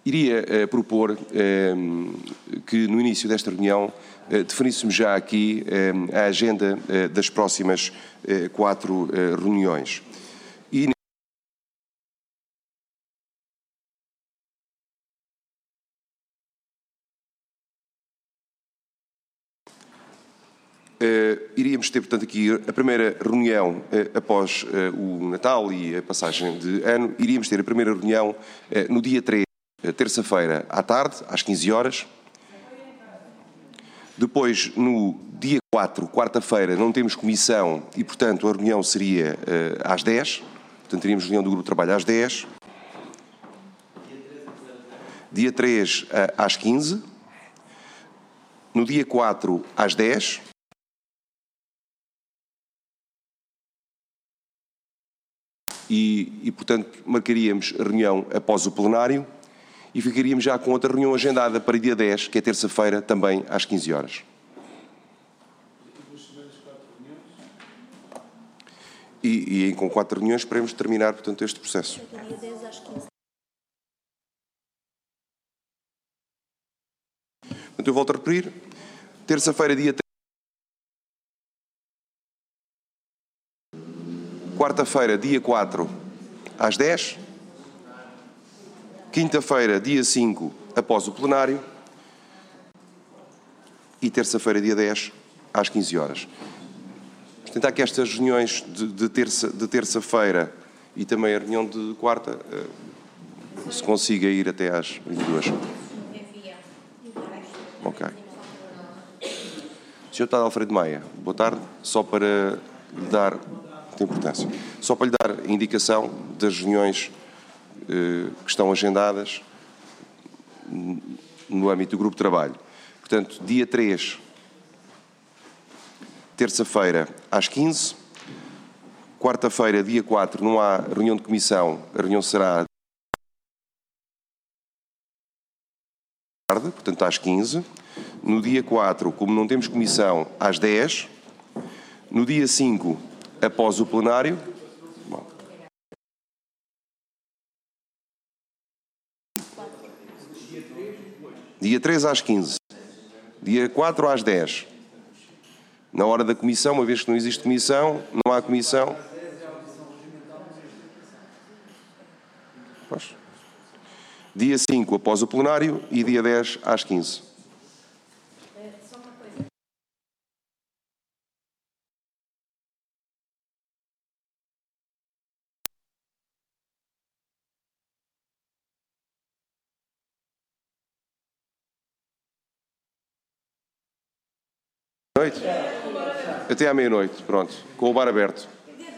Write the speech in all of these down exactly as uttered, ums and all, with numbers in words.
iria uh, propor uh, que no início desta reunião uh, definíssemos já aqui uh, a agenda uh, das próximas uh, quatro uh, reuniões. E Uh, iríamos ter, portanto, aqui a primeira reunião uh, após uh, o Natal e a passagem de ano. Iríamos ter a primeira reunião uh, no dia três, uh, terça-feira, à tarde, às quinze horas. Depois, no dia quatro, quarta-feira, não temos comissão e, portanto, a reunião seria uh, às dez. Portanto, teríamos reunião do Grupo de Trabalho às dez. Dia três, uh, às quinze. No dia quatro, às dez. E, e, portanto, marcaríamos a reunião após o plenário e ficaríamos já com outra reunião agendada para dia dez, que é terça-feira, também às quinze horas. E, e com quatro reuniões esperemos terminar, portanto, este processo. Dia dez às quinze. Portanto, eu volto a repetir. Terça-feira, dia três. Quarta-feira, dia quatro, às dez. Quinta-feira, dia cinco, após o plenário. E terça-feira, dia dez, às quinze horas. Vamos tentar que estas reuniões de, de, terça, de terça-feira e também a reunião de quarta uh, se consiga ir até às vinte e duas. Ok. senhor Deputado Alfredo Maia, boa tarde. Só para lhe dar... de importância. Só para lhe dar a indicação das reuniões eh, que estão agendadas no âmbito do Grupo de Trabalho. Portanto, dia três, terça-feira, às quinze. Quarta-feira, dia quatro, não há reunião de comissão. A reunião será tarde, portanto, às quinze. No dia quatro, como não temos comissão, às dez. No dia cinco, após o plenário. Bom. Dia três às quinze. Dia quatro às dez. Na hora da comissão, uma vez que não existe comissão, não há comissão. Pois. Dia cinco após o plenário e dia dez às quinze. Noite? Até à meia-noite, pronto, com o bar aberto.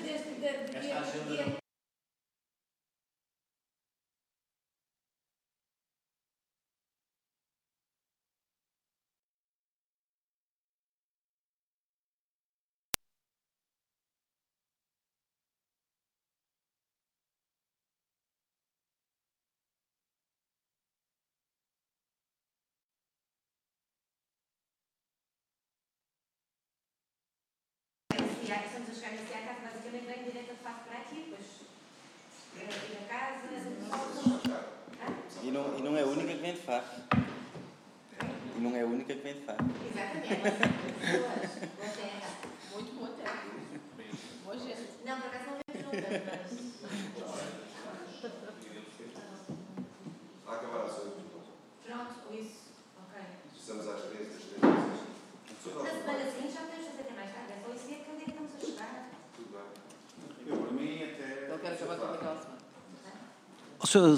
Já estamos a chegar nesse casa, basicamente vem direto de face para aqui, depois ir a casa. E não, e não é a única que vem de Faf. E não é a única que vem de Faf. Exatamente. Boa terra. Muito boa terra. Boa gente. Não, por acaso não vemos não tanto, A acabar às oito. pronto, isso. Ok. Estamos às três, às três. Na semana seguinte já podemos fazer até mais tarde. É só isso que é que estamos a chegar. Tudo bem. Eu, por mim, até... Eu quero acabar com aquela semana. O senhor,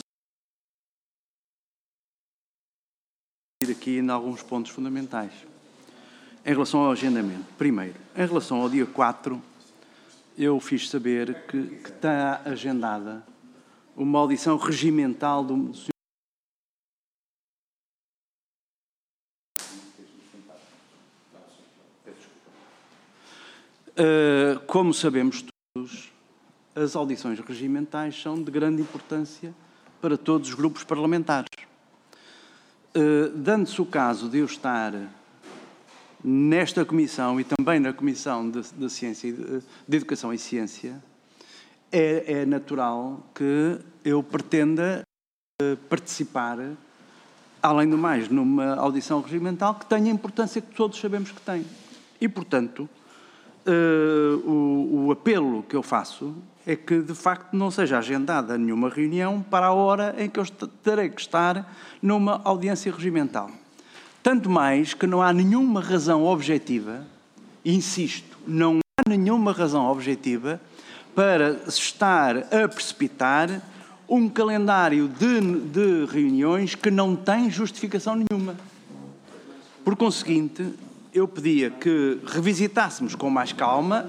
aqui em alguns pontos fundamentais. Em relação ao agendamento. Primeiro, em relação ao dia quatro, eu fiz saber que, que está agendada uma audição regimental do senhor. Uh, como sabemos todos, as audições regimentais são de grande importância para todos os grupos parlamentares. Uh, dando-se o caso de eu estar nesta comissão e também na Comissão de, de, Ciência, de, de Educação e Ciência, é, é natural que eu pretenda participar, além do mais, numa audição regimental que tenha a importância que todos sabemos que tem. E, portanto, uh, o, o apelo que eu faço é que, de facto, não seja agendada nenhuma reunião para a hora em que eu terei que estar numa audiência regimental. Tanto mais que não há nenhuma razão objetiva, insisto, não há nenhuma razão objetiva para se estar a precipitar um calendário de, de reuniões que não tem justificação nenhuma. Por conseguinte, eu pedia que revisitássemos com mais calma.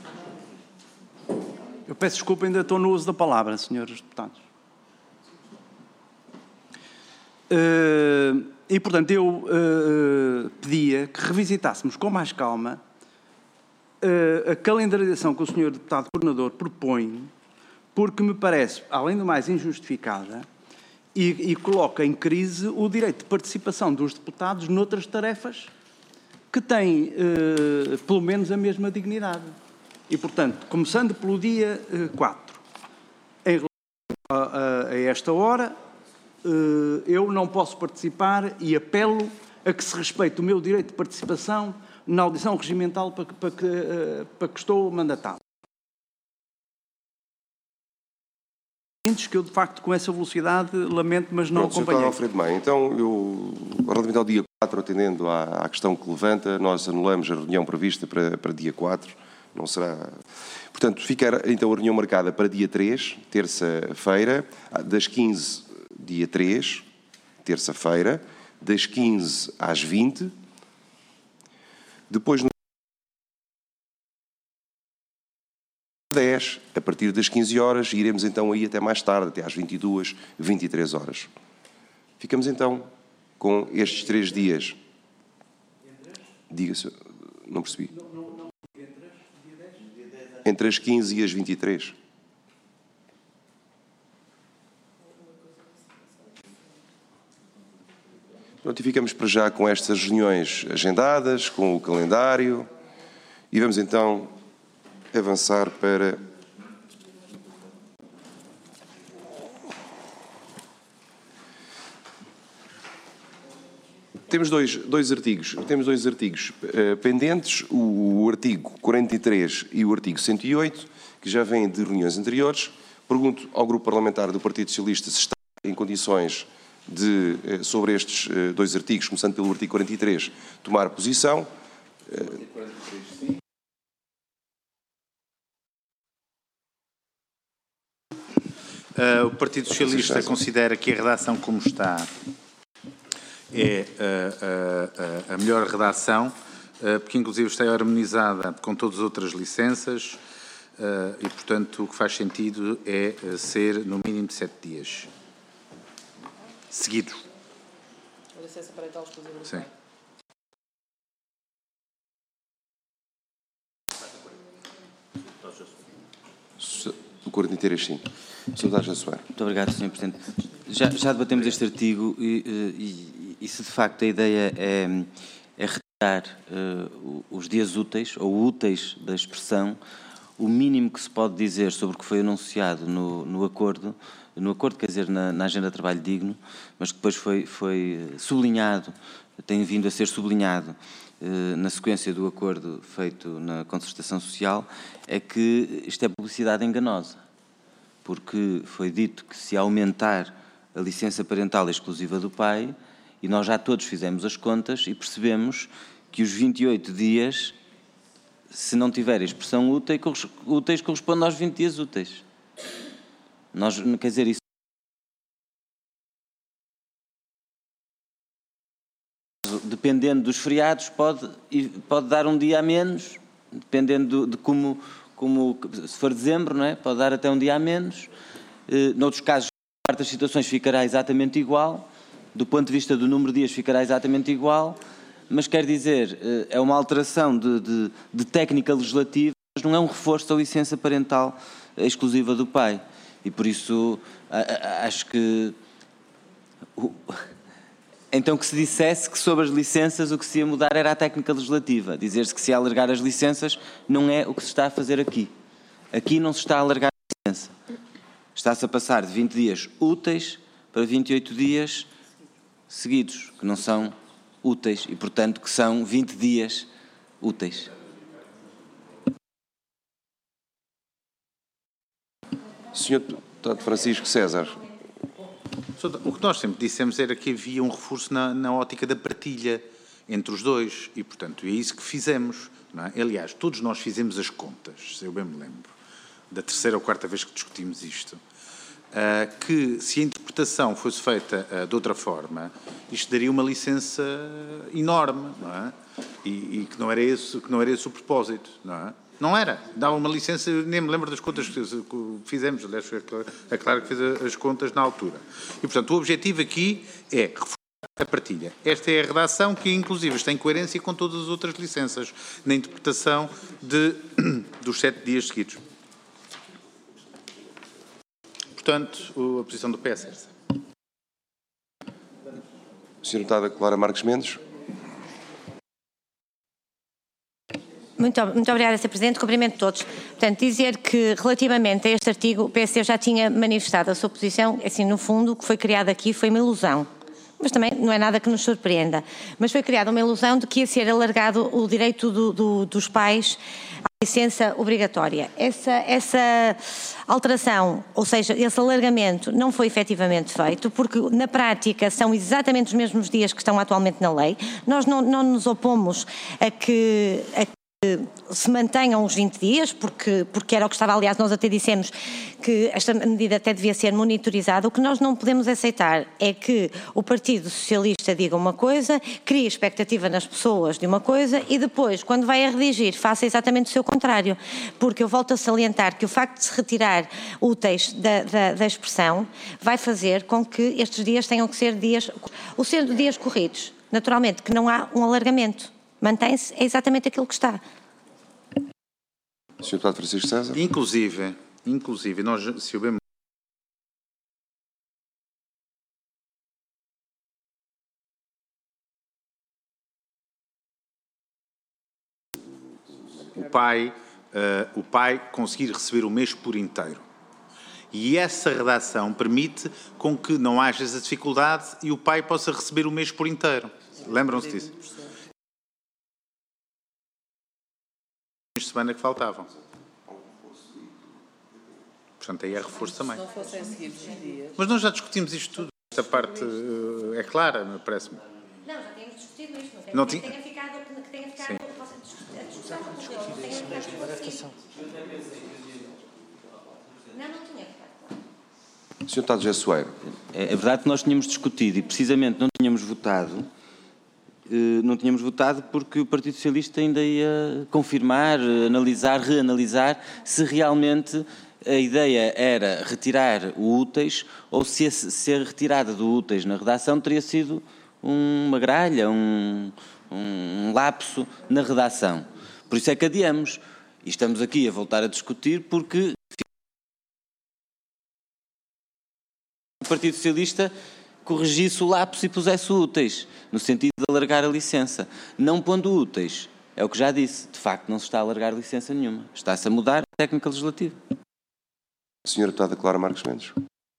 Eu peço desculpa, ainda estou no uso da palavra, senhores deputados. Uh, e, portanto, eu uh, pedia que revisitássemos com mais calma uh, a calendarização que o senhor deputado coordenador propõe, porque me parece, além do mais, injustificada e, e coloca em crise o direito de participação dos deputados noutras tarefas que têm, uh, pelo menos, a mesma dignidade. E, portanto, começando pelo dia uh, quatro, em relação a, a, a esta hora, uh, eu não posso participar e apelo a que se respeite o meu direito de participação na audição regimental para que, para que, uh, para que estou mandatado. Que eu, de facto, com essa velocidade, lamento, mas não Pronto, acompanhei. senhor Alfredo Maia, então, eu, relativamente ao dia quatro, atendendo à, à questão que levanta, nós anulamos a reunião prevista para, para dia quatro, não será... Portanto, fica então a reunião marcada para dia três, terça-feira, das quinze, dia três, terça-feira, das quinze às vinte, depois no dez, a partir das quinze horas, e iremos então aí até mais tarde, até às vinte e duas, vinte e três horas. Ficamos então com estes três dias. Diga-se, não percebi. Entre as quinze e as vinte e três. Pronto, e ficamos para já com estas reuniões agendadas, com o calendário, e vamos então avançar para temos dois, dois artigos temos dois artigos uh, pendentes, o, o artigo quarenta e três e o artigo cento e oito, que já vêm de reuniões anteriores. Pergunto ao grupo parlamentar do Partido Socialista se está em condições de, uh, sobre estes uh, dois artigos, começando pelo artigo quarenta e três, tomar posição. Uh, Uh, o Partido Socialista considera que a redação como está é uh, uh, uh, a melhor redação, uh, porque inclusive está harmonizada com todas as outras licenças uh, e, portanto, o que faz sentido é uh, ser no mínimo de sete dias seguidos. A licença parental exclusiva do Sim. pai. O quarenta e três, sim. senhor Deputado Jassuar. Muito obrigado, senhor Presidente. Já, já debatemos este artigo e, e, e se de facto a ideia é, é retirar uh, os dias úteis, ou úteis da expressão, o mínimo que se pode dizer sobre o que foi anunciado no, no acordo, no acordo, quer dizer, na, na Agenda de Trabalho Digno, mas que depois foi, foi sublinhado, tem vindo a ser sublinhado uh, na sequência do acordo feito na concertação social, é que isto é publicidade enganosa. Porque foi dito que se aumentar a licença parental exclusiva do pai, e nós já todos fizemos as contas e percebemos que os vinte e oito dias, se não tiver expressão útil, úteis, correspondem aos vinte dias úteis. Nós, quer dizer, isso dependendo dos feriados, pode, pode dar um dia a menos, dependendo de como... como se for dezembro, não é? Pode dar até um dia a menos. Uh, noutros casos, em certas situações, ficará exatamente igual. Do ponto de vista do número de dias, ficará exatamente igual. Mas quer dizer, uh, é uma alteração de, de, de técnica legislativa, mas não é um reforço da licença parental exclusiva do pai. E por isso, a, a, acho que... O, então que se dissesse que sobre as licenças o que se ia mudar era a técnica legislativa. Dizer-se que se ia alargar as licenças não é o que se está a fazer aqui. Aqui não se está a alargar a licença. Está-se a passar de vinte dias úteis para vinte e oito dias seguidos, que não são úteis e, portanto, que são vinte dias úteis. senhor Deputado Francisco César. O que nós sempre dissemos era que havia um reforço na, na ótica da partilha entre os dois e, portanto, é isso que fizemos. Não é? Aliás, todos nós fizemos as contas, se eu bem me lembro, da terceira ou quarta vez que discutimos isto, uh, que se a interpretação fosse feita uh, de outra forma, isto daria uma licença enorme, não é? E, e que, não era esse, que não era esse o propósito, não é? Não era. Dava uma licença, nem me lembro das contas que fizemos, aliás, é claro que fiz as contas na altura. E, portanto, o objetivo aqui é reforçar a partilha. Esta é a redação que, inclusive, está em coerência com todas as outras licenças, na interpretação de, dos sete dias seguidos. Portanto, a posição do P S é essa. senhora Deputada Clara Marques Mendes. Muito, muito obrigada, senhor Presidente. Cumprimento todos. Portanto, dizer que, relativamente a este artigo, o P S D já tinha manifestado a sua posição, assim, no fundo, o que foi criado aqui foi uma ilusão. Mas também não é nada que nos surpreenda. Mas foi criada uma ilusão de que ia ser alargado o direito do, do, dos pais à licença obrigatória. Essa, essa alteração, ou seja, esse alargamento não foi efetivamente feito, porque na prática são exatamente os mesmos dias que estão atualmente na lei. Nós não, não nos opomos a que... A que se mantenham os vinte dias, porque, porque era o que estava, aliás, nós até dissemos que esta medida até devia ser monitorizada. O que nós não podemos aceitar é que o Partido Socialista diga uma coisa, crie expectativa nas pessoas de uma coisa e depois, quando vai a redigir, faça exatamente o seu contrário. Porque eu volto a salientar que o facto de se retirar úteis da, da, da expressão vai fazer com que estes dias tenham que ser dias, ou sendo dias corridos, naturalmente, que não há um alargamento. Mantém-se, é exatamente aquilo que está. senhor Deputado Francisco César. Inclusive, inclusive, nós, se o bem o pai, uh, o pai conseguir receber o mês por inteiro. E essa redação permite com que não haja essa dificuldade e o pai possa receber o mês por inteiro. Lembram-se disso? De semana que faltavam. Portanto, aí é reforço também. Se não fossem seguidos os dias. Mas nós já discutimos isto tudo. Esta parte uh, é clara, parece-me. Não, já tínhamos discutido isto. Não, Não que tinha... tenha ficado, que tenha ficado a discussão concluída. Tenha ficado esclarecido. Não, não tinha ficado. senhor Deputado José Soeiro. É, é verdade que nós tínhamos discutido e precisamente não tínhamos votado, eh, não tínhamos votado porque o Partido Socialista ainda ia confirmar, analisar, reanalisar se realmente a ideia era retirar o úteis ou se a ser retirada do úteis na redação teria sido uma gralha, um, um lapso na redação. Por isso é que adiamos. E estamos aqui a voltar a discutir porque o Partido Socialista corrigisse o lapso e pusesse úteis, no sentido de alargar a licença. Não pondo úteis. É o que já disse. De facto, não se está a alargar licença nenhuma. Está-se a mudar a técnica legislativa. senhora Deputada Clara Marques Mendes.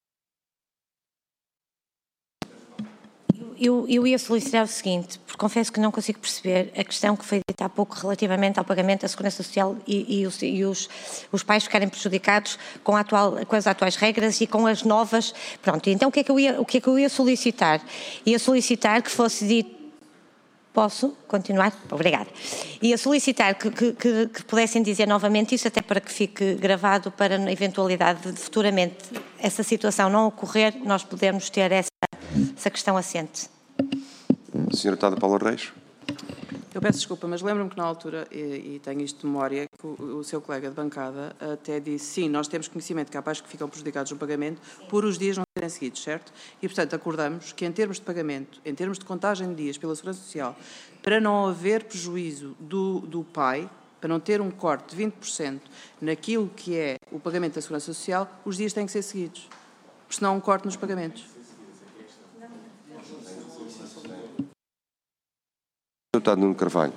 Eu, eu ia solicitar o seguinte, porque confesso que não consigo perceber a questão que foi dita há pouco relativamente ao pagamento da Segurança Social e, e, os, e os, os pais ficarem prejudicados com, a atual, com as atuais regras e com as novas. Pronto, então o que é que eu ia, o que é que eu ia solicitar? Ia solicitar que fosse dito. Posso continuar? Obrigada. Ia solicitar que, que, que, que pudessem dizer novamente isso, até para que fique gravado, para na eventualidade de futuramente essa situação não ocorrer, nós podermos ter essa, essa questão assente. senhora Deputada Paula Reis. Eu peço desculpa, mas lembro-me que na altura, e, e tenho isto de memória, que o, o seu colega de bancada até disse, sim, nós temos conhecimento que há pais que ficam prejudicados no pagamento por os dias não serem seguidos, certo? E, portanto, acordamos que em termos de pagamento, em termos de contagem de dias pela Segurança Social, para não haver prejuízo do, do pai, para não ter um corte de vinte por cento naquilo que é o pagamento da Segurança Social, os dias têm que ser seguidos, porque senão há um corte nos pagamentos. Deputado Nuno Carvalho.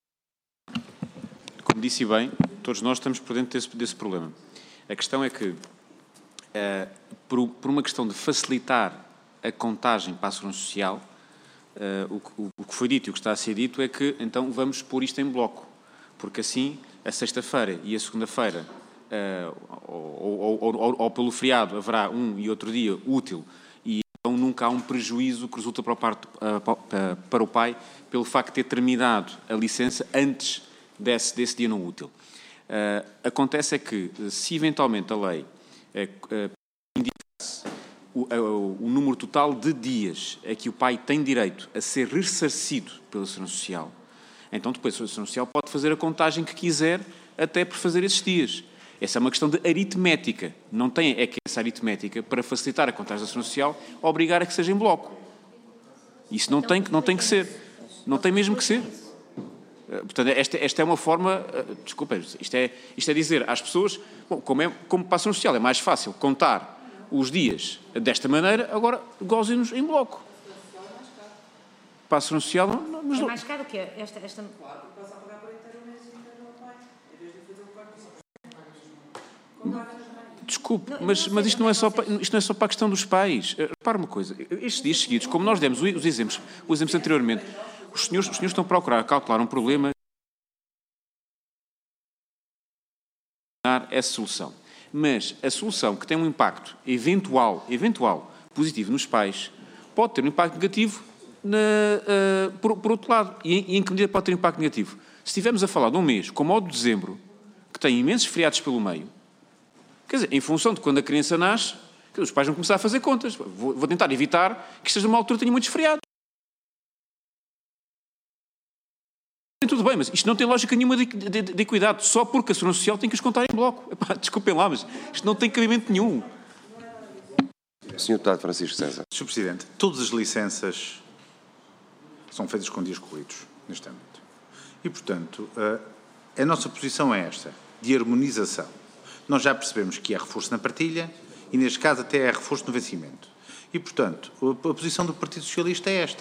Como disse bem, todos nós estamos por dentro desse, desse problema. A questão é que, uh, por, por uma questão de facilitar a contagem para a Segurança Social, uh, o, o que foi dito e o que está a ser dito é que, então, vamos pôr isto em bloco, porque assim, a sexta-feira e a segunda-feira, uh, ou, ou, ou, ou, ou pelo feriado, haverá um e outro dia útil, e então nunca há um prejuízo que resulta para o, parto, uh, para, para o pai pelo facto de ter terminado a licença antes desse, desse dia não útil. Uh, acontece é que, se eventualmente a lei uh, uh, indicasse o, uh, o número total de dias a que o pai tem direito a ser ressarcido pela Segurança Social, então depois a Segurança Social pode fazer a contagem que quiser até por fazer esses dias. Essa é uma questão de aritmética. Não tem é que essa aritmética, para facilitar a contagem da Segurança Social, obrigar a que seja em bloco. Isso não tem, não tem que ser. Não tem mesmo que ser. Portanto, esta, esta é uma forma... Desculpa, isto é, isto é dizer às pessoas, bom, como, é, como para a Segurança Social é mais fácil contar os dias desta maneira, agora gozem-nos em bloco. Para a Segurança Social... Não, mas é não. mais caro o quê? Esta, esta... Claro, porque passa a pagar por inteiro o mês inteiro ao pai, em vez de fazer o quarto. Desculpe, mas, mas isto, não é só para, isto não é só para a questão dos pais. Repare uma coisa, estes dias seguidos, como nós demos os exemplos, os exemplos anteriormente, os senhores, os senhores estão a procurar cautelar um problema essa solução. Mas a solução que tem um impacto eventual, eventual positivo nos pais, pode ter um impacto negativo na, uh, por, por outro lado. E em, e em que medida pode ter um impacto negativo? Se estivermos a falar de um mês, como o de dezembro, que tem imensos feriados pelo meio, quer dizer, em função de quando a criança nasce, os pais vão começar a fazer contas. Vou, vou tentar evitar que esteja numa altura que tenha muitos feriados. Tudo bem, mas isto não tem lógica nenhuma de, de, de equidade, só porque a Segurança Social tem que os contar em bloco. Epá, desculpem lá, mas isto não tem cabimento nenhum. senhor Deputado Francisco César. senhor Presidente, todas as licenças são feitas com dias corridos, neste âmbito. E, portanto, a nossa posição é esta, de harmonização. Nós já percebemos que é reforço na partilha e, neste caso, até é reforço no vencimento. E, portanto, a posição do Partido Socialista é esta.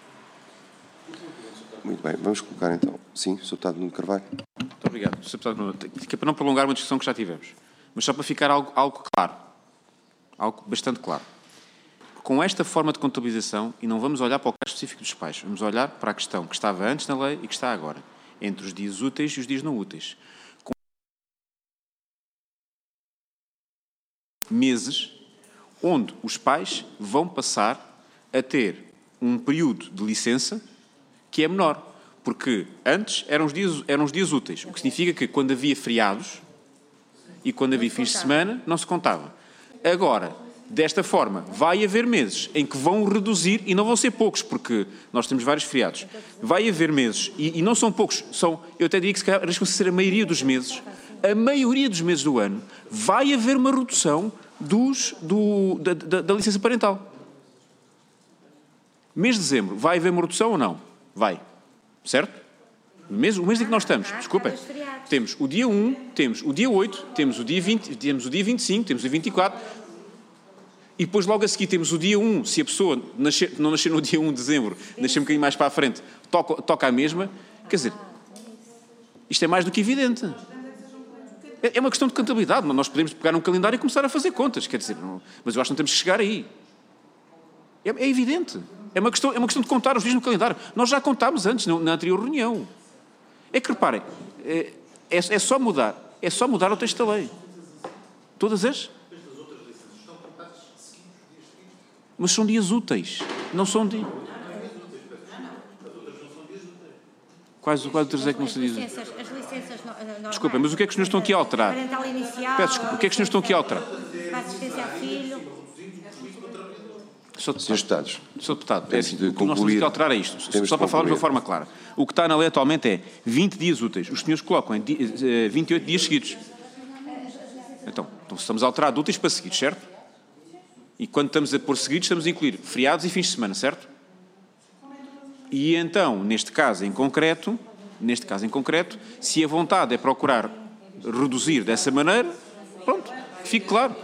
Muito bem, vamos colocar então. Sim, senhor Deputado Nuno Carvalho. Muito obrigado. senhor Deputado, que é para não prolongar uma discussão que já tivemos, mas só para ficar algo, algo claro, algo bastante claro. Com esta forma de contabilização, e não vamos olhar para o caso específico dos pais, vamos olhar para a questão que estava antes na lei e que está agora, entre os dias úteis e os dias não úteis. Com meses onde os pais vão passar a ter um período de licença que é menor, porque antes eram os dias, eram os dias úteis, o que significa que quando havia feriados e quando havia fins de semana, não se contava. Agora, desta forma, vai haver meses em que vão reduzir, e não vão ser poucos, porque nós temos vários feriados, vai haver meses, e, e não são poucos, são, eu até diria que se calhar arriscam-se a ser a maioria dos meses, a maioria dos meses do ano, vai haver uma redução dos, do, da, da, da licença parental. Mês de dezembro, vai haver uma redução ou não? Vai. Certo? O mês, o mês em que nós estamos, desculpem, temos o dia um, temos o dia oito, temos o dia vinte, temos o dia vinte e cinco, temos o dia vinte e quatro, e depois logo a seguir temos o dia um, se a pessoa nascer, não nascer no dia um de dezembro, nascer um bocadinho mais para a frente, toca, toca a mesma, quer dizer, isto é mais do que evidente. É uma questão de contabilidade, nós podemos pegar um calendário e começar a fazer contas, quer dizer, não, mas eu acho que não temos que chegar aí. É, é evidente. É uma, questão, é uma questão de contar os dias no calendário. Nós já contámos antes, na anterior reunião. É que, reparem, é, é, é só mudar, é só mudar o texto da lei. Todas as? Mas são dias úteis, não são dias... Quais, quais outros é que não se dizem? As licenças normais. Desculpem, mas o que é que os senhores estão aqui a alterar? Parental inicial. Peço desculpa, o que é que os senhores estão aqui a alterar? Para assistência a filho. Sr. senhores Deputados. Sr. Deputado, é assim, de o que nós temos que alterar é isto, só para falarmos de uma forma clara. O que está na lei atualmente é vinte dias úteis. Os senhores colocam em vinte e oito dias seguidos. Então, então estamos a alterar de úteis para seguidos, certo? E quando estamos a pôr seguidos, estamos a incluir feriados e fins de semana, certo? E então, neste caso em concreto, neste caso em concreto, se a vontade é procurar reduzir dessa maneira, pronto, que fique claro.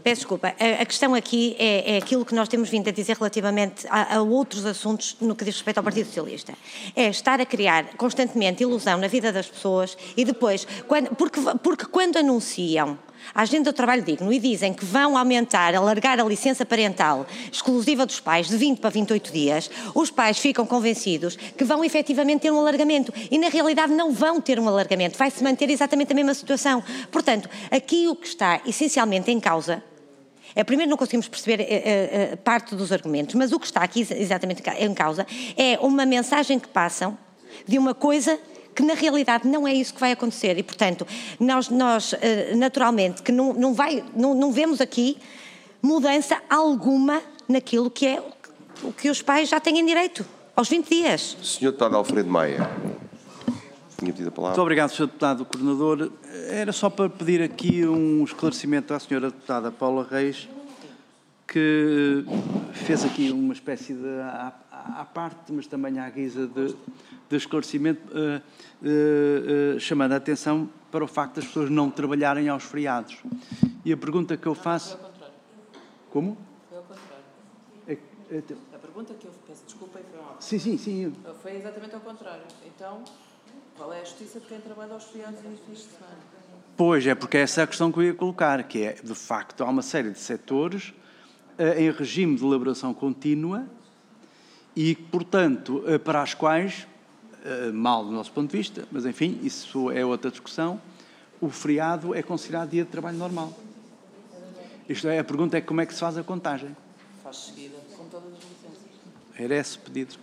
Peço desculpa. A, a questão aqui é, é aquilo que nós temos vindo a dizer relativamente a, a outros assuntos no que diz respeito ao Partido Socialista. É estar a criar constantemente ilusão na vida das pessoas e depois, quando, porque, porque quando anunciam a agenda do trabalho digno e dizem que vão aumentar, alargar a licença parental exclusiva dos pais de vinte para vinte e oito dias, os pais ficam convencidos que vão efetivamente ter um alargamento e na realidade não vão ter um alargamento, vai-se manter exatamente a mesma situação. Portanto, aqui o que está essencialmente em causa é, primeiro não conseguimos perceber é, é, parte dos argumentos, mas o que está aqui exatamente em causa é uma mensagem que passam de uma coisa que na realidade não é isso que vai acontecer e, portanto, nós, nós naturalmente, que não, não, vai, não, não vemos aqui mudança alguma naquilo que é o que os pais já têm direito, aos vinte dias. senhor Deputado Alfredo Maia, tinha pedido a palavra. Muito obrigado, senhor Deputado Coordenador. Era só para pedir aqui um esclarecimento à senhora Deputada Paula Reis, que fez aqui uma espécie de à, à parte, mas também à guisa de, de esclarecimento, uh, uh, uh, chamando a atenção para o facto das pessoas não trabalharem aos feriados. E a pergunta que eu faço... Como? Foi ao contrário. É, é, A pergunta que eu peço desculpa e foi uma... sim, sim, sim. Foi exatamente ao contrário. Então, qual é a justiça de quem trabalha aos feriados e nos fins de semana? Pois, é porque essa é a questão que eu ia colocar, que é, de facto, há uma série de setores uh, em regime de elaboração contínua e, portanto, uh, para as quais, uh, mal do nosso ponto de vista, mas, enfim, isso é outra discussão, o feriado é considerado dia de trabalho normal. Isto é, a pergunta é como é que se faz a contagem. Faz seguida, com todas as licenças. Era esse pedido.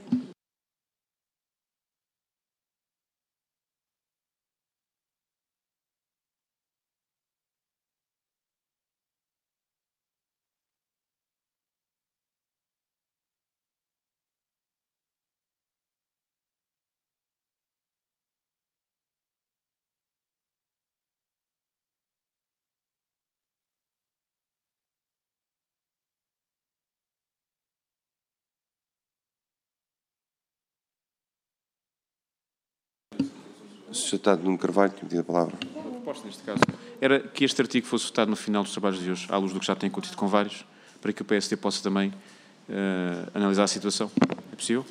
senhor Deputado Nuno Carvalho, tinha pedido a palavra. A proposta, neste caso, era que este artigo fosse votado no final dos trabalhos de hoje, à luz do que já tem acontecido com vários, para que o P S D possa também uh, analisar a situação. É possível?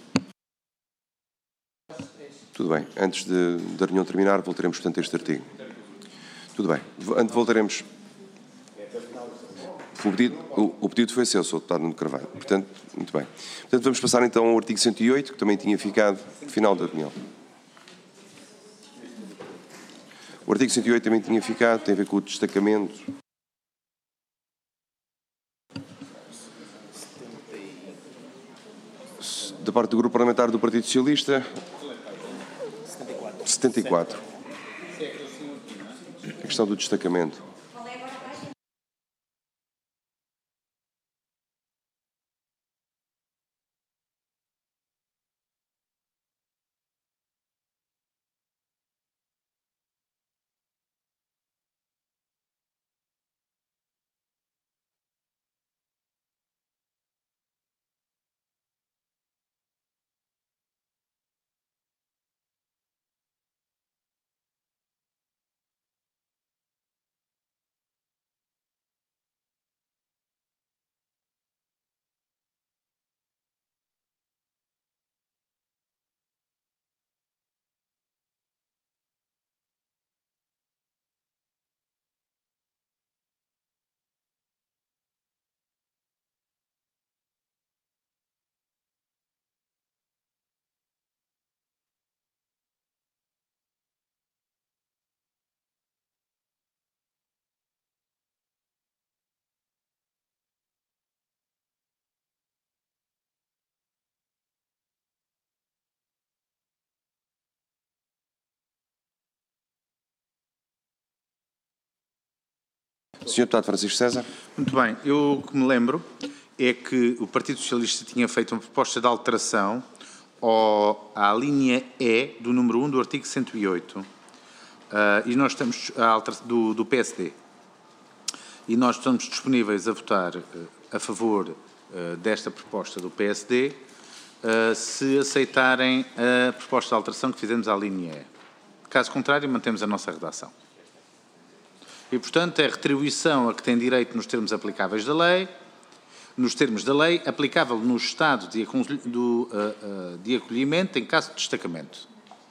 Tudo bem. Antes de, da reunião terminar, voltaremos, portanto, a este artigo. Tudo bem. Antes voltaremos... O pedido, o, o pedido foi seu, senhor Deputado Nuno Carvalho. Portanto, muito bem. Portanto, vamos passar então ao artigo cento e oito, que também tinha ficado no final da reunião. O artigo cento e oito também tinha ficado, tem a ver com o destacamento. Da parte do Grupo Parlamentar do Partido Socialista. setenta e quatro. A questão do destacamento. senhor Deputado Francisco César. Muito bem. Eu o que me lembro é que o Partido Socialista tinha feito uma proposta de alteração ao, à linha E do número um do artigo cento e oito. Uh, e nós estamos a alter, do, do P S D. E nós estamos disponíveis a votar uh, a favor uh, desta proposta do P S D uh, se aceitarem a proposta de alteração que fizemos à linha E. Caso contrário, mantemos a nossa redação. E, portanto, é retribuição a que tem direito nos termos aplicáveis da lei, nos termos da lei, aplicável no estado de, do, uh, uh, de acolhimento em caso de destacamento.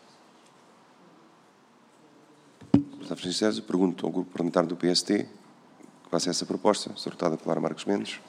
Deputado Francisco César, pergunto ao Grupo Parlamentar do P S T que faça essa proposta, senhor Deputado Clara Marques Mendes.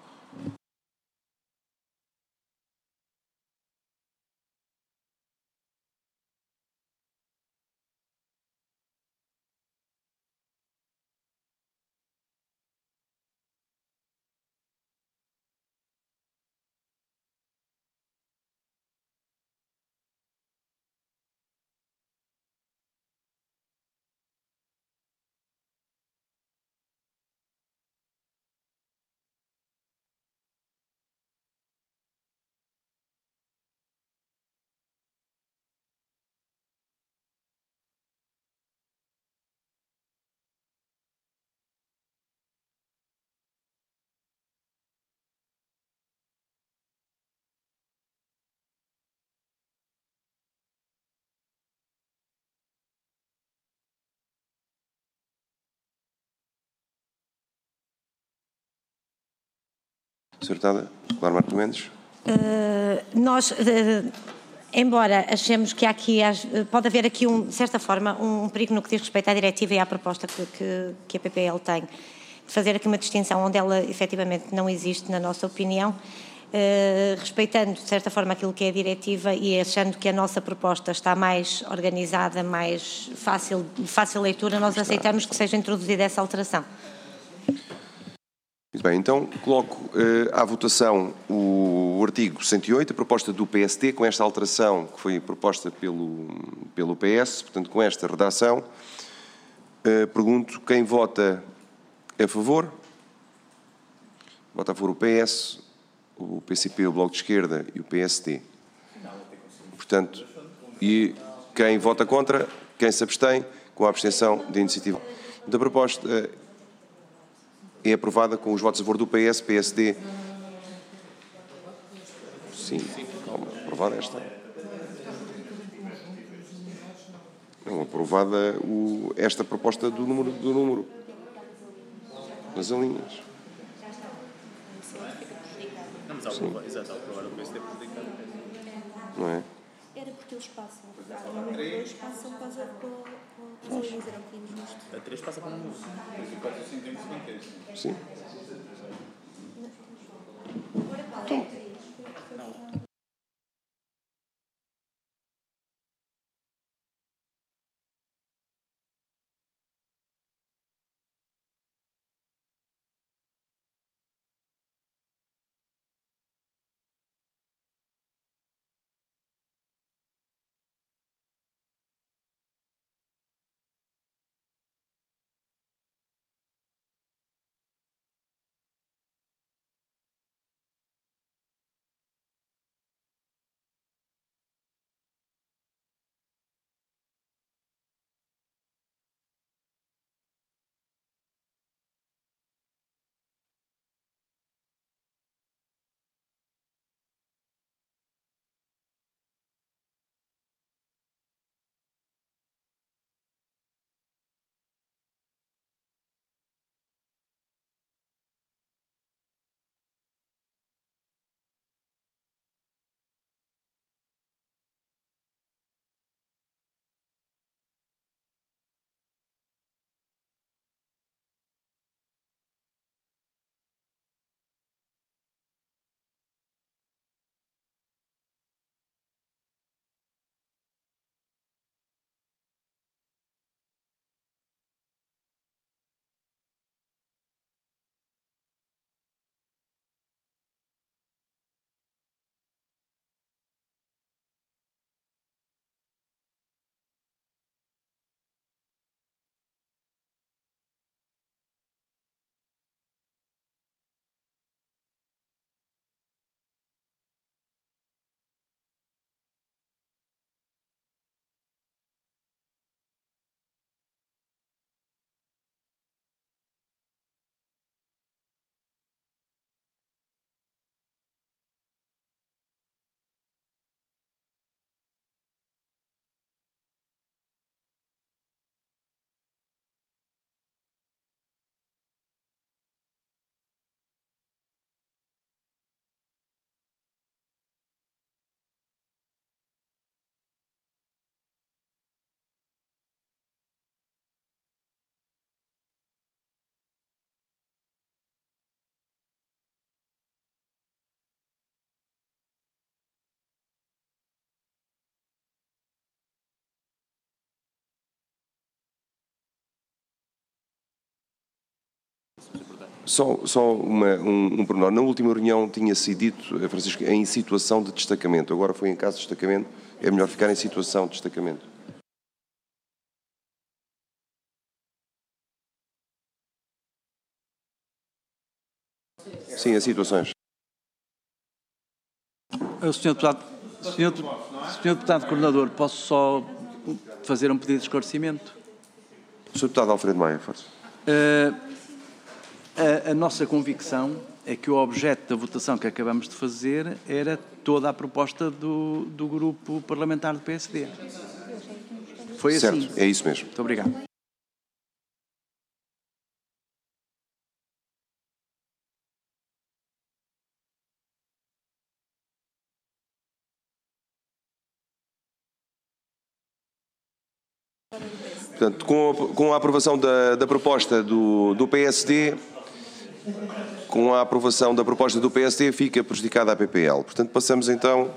senhor Deputado Clara Marques Mendes. Uh, nós, uh, embora achemos que há aqui, pode haver aqui, um, de certa forma, um perigo no que diz respeito à diretiva e à proposta que, que, que a P P L tem, de fazer aqui uma distinção onde ela efetivamente não existe, na nossa opinião, uh, respeitando, de certa forma, aquilo que é a diretiva e achando que a nossa proposta está mais organizada, mais fácil, de fácil leitura, nós aceitamos que seja introduzida essa alteração. Muito bem, então coloco uh, à votação o, o artigo cento e oito, a proposta do P S T, com esta alteração que foi proposta pelo, pelo P S, portanto, com esta redação. Uh, pergunto quem vota a favor. Vota a favor o P S, o P C P, o Bloco de Esquerda e o P S T. Portanto, e quem vota contra, quem se abstém, com a abstenção da iniciativa. Da proposta uh, é aprovada com os votos a favor do P S, P S D. Sim, calma, aprovada esta. Não, aprovada o, esta proposta do número, do número. Nas linhas. Vamos ao aprovar, exato, ao aprovar o P S D prejudicado. Não é? Era porque eles passam. O número dois passam para as linhas, era o que tínhamos visto. A três passa para o número. Sim. Só, só uma, um, um pormenor. Na última reunião tinha sido dito, Francisco, em situação de destacamento. Agora foi em caso de destacamento. É melhor ficar em situação de destacamento. Sim, as situações. O senhor Deputado, senhor, senhor Deputado Coordenador, posso só fazer um pedido de esclarecimento? senhor Deputado Alfredo Maia, força. Uh, a, a nossa convicção é que o objeto da votação que acabamos de fazer era toda a proposta do, do grupo parlamentar do P S D. Foi certo, assim. É isso mesmo. Muito obrigado. Portanto, com a, com a aprovação da, da proposta do, do P S D, com a aprovação da proposta do P S D, fica prejudicada a P P L. Portanto, passamos então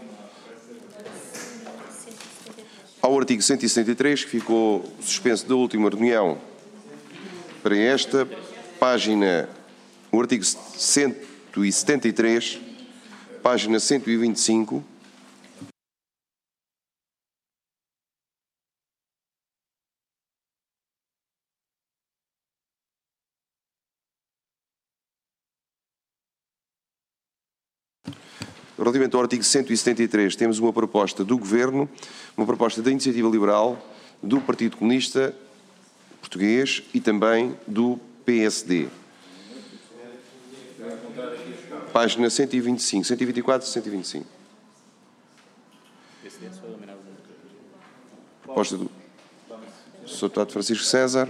ao artigo cento e setenta e três, que ficou suspenso da última reunião para esta, página, o artigo cento e setenta e três, página cento e vinte e cinco. Relativamente ao artigo cento e setenta e três, temos uma proposta do Governo, uma proposta da Iniciativa Liberal, do Partido Comunista Português e também do P S D. Página cento e vinte e cinco, cento e vinte e quatro e cento e vinte e cinco. Proposta do senhor Deputado Francisco César.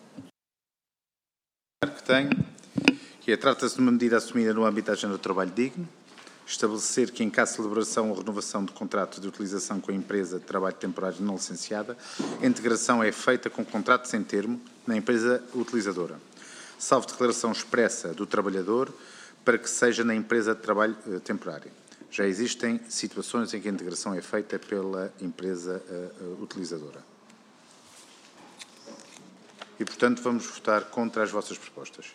Que tem, que é, trata-se de uma medida assumida no âmbito da Agenda do Trabalho Digno, estabelecer que, em caso de celebração ou renovação de contrato de utilização com a empresa de trabalho temporário não licenciada, a integração é feita com contrato sem termo na empresa utilizadora, salvo declaração expressa do trabalhador para que seja na empresa de trabalho uh, temporário. Já existem situações em que a integração é feita pela empresa uh, uh, utilizadora. E, portanto, vamos votar contra as vossas propostas.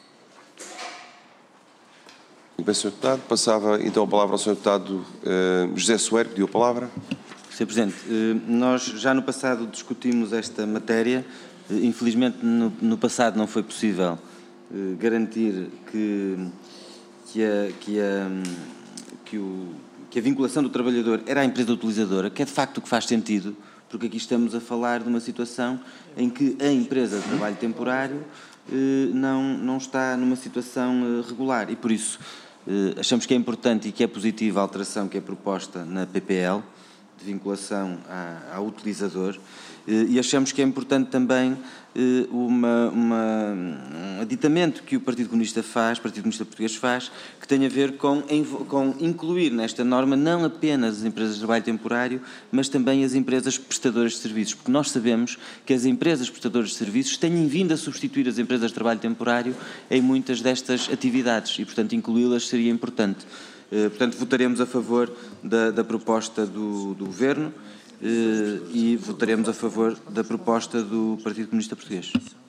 Muito bem, senhor Deputado. Passava então a palavra ao senhor Deputado uh, José Soeiro, pediu a palavra. senhor Presidente, uh, nós já no passado discutimos esta matéria. Uh, infelizmente, no, no passado não foi possível uh, garantir que, que, a, que, a, que, o, que a vinculação do trabalhador era à empresa utilizadora, que é de facto o que faz sentido, porque aqui estamos a falar de uma situação em que a empresa de trabalho temporário uh, não, não está numa situação uh, regular e, por isso, Uh, achamos que é importante e que é positiva a alteração que é proposta na P P L, de vinculação à, ao utilizador, uh, e achamos que é importante também uh, uma, uma, um aditamento que o Partido Comunista faz, o Partido Comunista Português faz, que tem a ver com, com incluir nesta norma não apenas as empresas de trabalho temporário, mas também as empresas prestadoras de serviços, porque nós sabemos que as empresas prestadoras de serviços têm vindo a substituir as empresas de trabalho temporário em muitas destas atividades e, portanto, incluí-las seria importante. Portanto, votaremos a favor da, da proposta do, do Governo e votaremos a favor da proposta do Partido Comunista Português.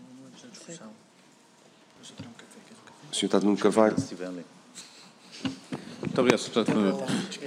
O senhor Deputado Nuno Carvalho. Muito obrigado, senhor Deputado.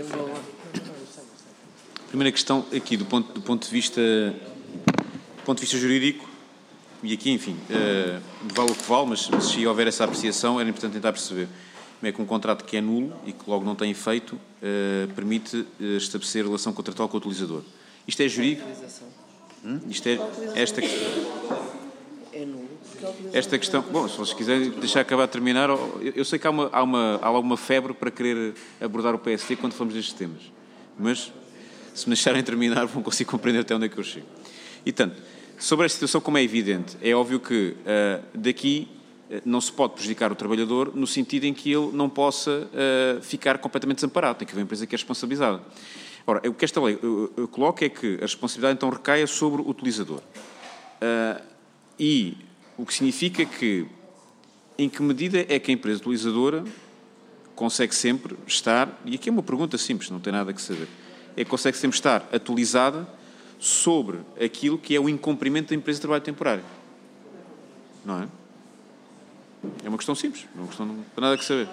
Primeira questão aqui, do ponto, do ponto de vista do ponto de vista jurídico, e aqui, enfim, uh, vale o que vale, mas, mas se houver essa apreciação, era importante tentar perceber como é que um contrato que é nulo e que logo não tem efeito uh, permite uh, estabelecer relação contratual com o utilizador. Isto é jurídico? Hum? Isto é esta É nulo. Esta questão, bom, se vocês quiserem deixar acabar de terminar, eu, eu sei que há, uma, há, uma, há alguma febre para querer abordar o P S D quando falamos destes temas, mas se me deixarem terminar vão conseguir compreender até onde é que eu chego. E, tanto, sobre esta situação, como é evidente, é óbvio que uh, daqui uh, não se pode prejudicar o trabalhador no sentido em que ele não possa uh, ficar completamente desamparado, tem que haver uma empresa que é responsabilizada. Ora, o que esta lei eu, eu coloco é que a responsabilidade então recaia sobre o utilizador. Uh, e o que significa que, em que medida é que a empresa utilizadora consegue sempre estar, e aqui é uma pergunta simples, não tem nada que saber, é que consegue sempre estar atualizada sobre aquilo que é o incumprimento da empresa de trabalho temporário. Não é? É uma questão simples, é uma questão não para nada que saber.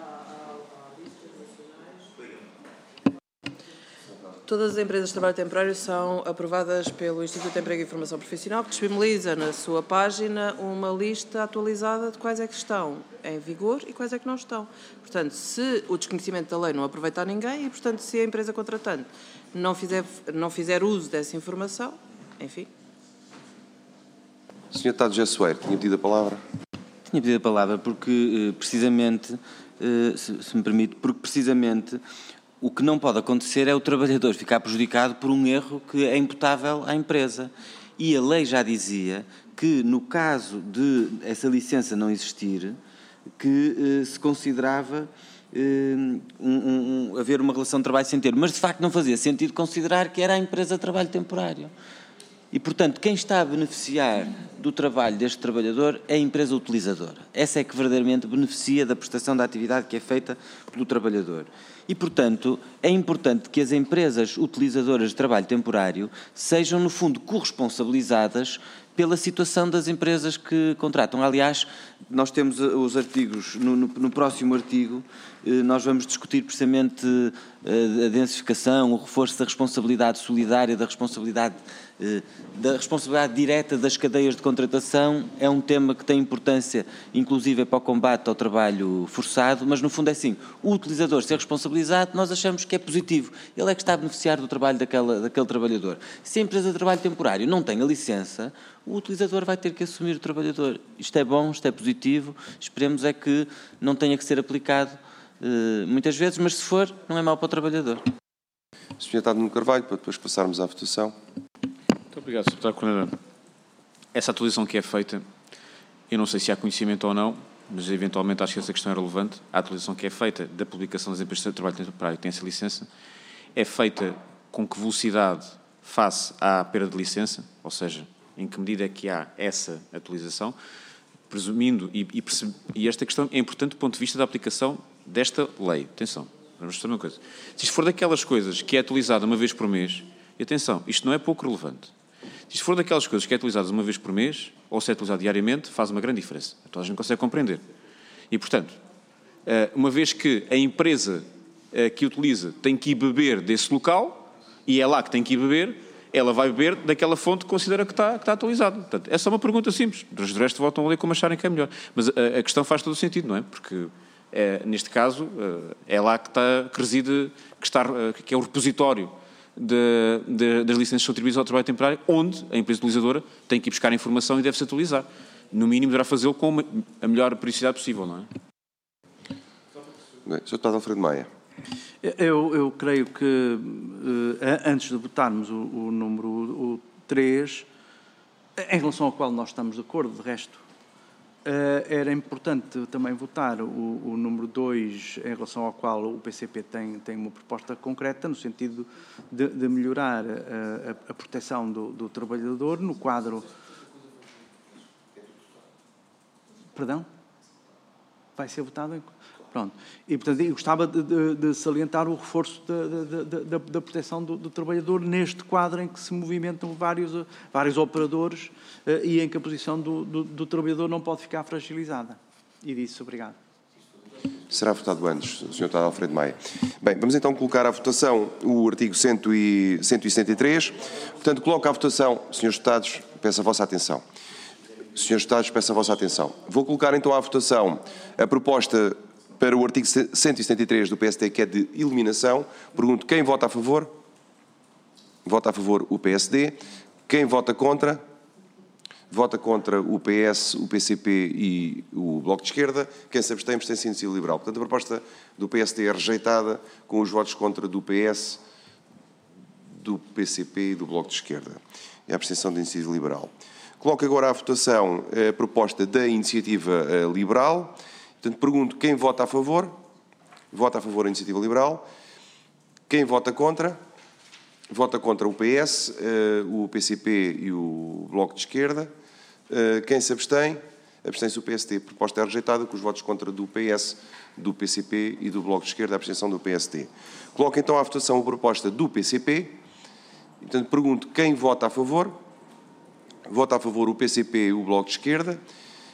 Todas as empresas de trabalho temporário são aprovadas pelo Instituto de Emprego e Formação Profissional, que disponibiliza na sua página uma lista atualizada de quais é que estão em vigor e quais é que não estão. Portanto, se o desconhecimento da lei não aproveitar ninguém e, portanto, se a empresa contratante não fizer, não fizer uso dessa informação, enfim. senhor Deputado José Soeiro, tinha pedido a palavra. Tinha pedido a palavra porque, precisamente, se me permite, porque precisamente o que não pode acontecer é o trabalhador ficar prejudicado por um erro que é imputável à empresa. E a lei já dizia que, no caso de essa licença não existir, que eh, se considerava eh, um, um, haver uma relação de trabalho sem termo. Mas, de facto, não fazia sentido considerar que era a empresa de trabalho temporário. E, portanto, quem está a beneficiar do trabalho deste trabalhador é a empresa utilizadora. Essa é que verdadeiramente beneficia da prestação da atividade que é feita pelo trabalhador. E, portanto, é importante que as empresas utilizadoras de trabalho temporário sejam, no fundo, corresponsabilizadas pela situação das empresas que contratam. Aliás, nós temos os artigos, no, no, no próximo artigo, nós vamos discutir precisamente a densificação, o reforço da responsabilidade solidária, da responsabilidade, da responsabilidade direta das cadeias de contratação. É um tema que tem importância, inclusive, para o combate ao trabalho forçado, mas, no fundo, é assim, o utilizador ser responsabilizado, nós achamos que é positivo. Ele é que está a beneficiar do trabalho daquela, daquele trabalhador. Se a empresa de trabalho temporário não tem a licença, o utilizador vai ter que assumir o trabalhador. Isto é bom, isto é positivo, esperemos é que não tenha que ser aplicado uh, muitas vezes, mas se for, não é mau para o trabalhador. senhor Deputado Nuno Carvalho, para depois passarmos à votação. Muito obrigado, senhor Deputado Coordenador. Essa atualização que é feita, eu não sei se há conhecimento ou não, mas eventualmente acho que essa questão é relevante. A atualização que é feita da publicação das empresas de trabalho temporário que têm essa licença é feita com que velocidade face à perda de licença, ou seja, em que medida é que há essa atualização, presumindo, e, e, e esta questão é importante do ponto de vista da aplicação desta lei. Atenção, vamos perceber uma coisa. Se isto for daquelas coisas que é atualizada uma vez por mês, e atenção, isto não é pouco relevante. Se isto for daquelas coisas que é atualizada uma vez por mês, ou se é atualizado diariamente, faz uma grande diferença. Então a gente consegue compreender. E, portanto, uma vez que a empresa que utiliza tem que ir beber desse local, e é lá que tem que ir beber, ela vai beber daquela fonte que considera que está, que está atualizada. Portanto, essa é uma pergunta simples. Os de resto votam a ler como acharem que é melhor. Mas a, a questão faz todo o sentido, não é? Porque, é, neste caso, é lá que, está, que reside, que, está, que é o repositório de, de, das licenças atribuídas ao trabalho temporário, onde a empresa utilizadora tem que ir buscar a informação e deve-se atualizar. No mínimo, deverá fazê-lo com a melhor periodicidade possível, não é? Bem, senhor Deputado Alfredo Maia. Eu, eu creio que, uh, antes de votarmos o, o número o três, em relação ao qual nós estamos de acordo, de resto, uh, era importante também votar o, o número dois, em relação ao qual o P C P tem, tem uma proposta concreta, no sentido de, de melhorar a, a, a proteção do, do trabalhador no quadro... Perdão? Vai ser votado em... Pronto. E, portanto, eu gostava de, de, de salientar o reforço da, da, da, da proteção do, do trabalhador neste quadro em que se movimentam vários, vários operadores uh, e em que a posição do, do, do trabalhador não pode ficar fragilizada. E disso, obrigado. Será votado antes, senhor Deputado Alfredo Maia. Bem, vamos então colocar à votação o artigo cento e sessenta e três. Portanto, coloco à votação, senhores Deputados, peço a vossa atenção. Senhores Deputados, peço a vossa atenção. Vou colocar então à votação a proposta para o artigo cento e setenta e três do P S D, que é de eliminação. Pergunto, quem vota a favor? Vota a favor o P S D. Quem vota contra? Vota contra o P S, o P C P e o Bloco de Esquerda. Quem se abstém, abstém-se Iniciativa Liberal. Portanto, a proposta do P S D é rejeitada, com os votos contra do P S, do P C P e do Bloco de Esquerda. É a abstenção da Iniciativa Liberal. Coloco agora à votação a proposta da Iniciativa Liberal. Portanto, pergunto, quem vota a favor? Vota a favor da Iniciativa Liberal. Quem vota contra? Vota contra o P S, o P C P e o Bloco de Esquerda. Quem se abstém? Abstém-se o P S D. A proposta é rejeitada, com os votos contra do P S, do P C P e do Bloco de Esquerda, a abstenção do P S D. Coloco então à votação a proposta do P C P. Portanto, pergunto, quem vota a favor? Vota a favor o P C P e o Bloco de Esquerda.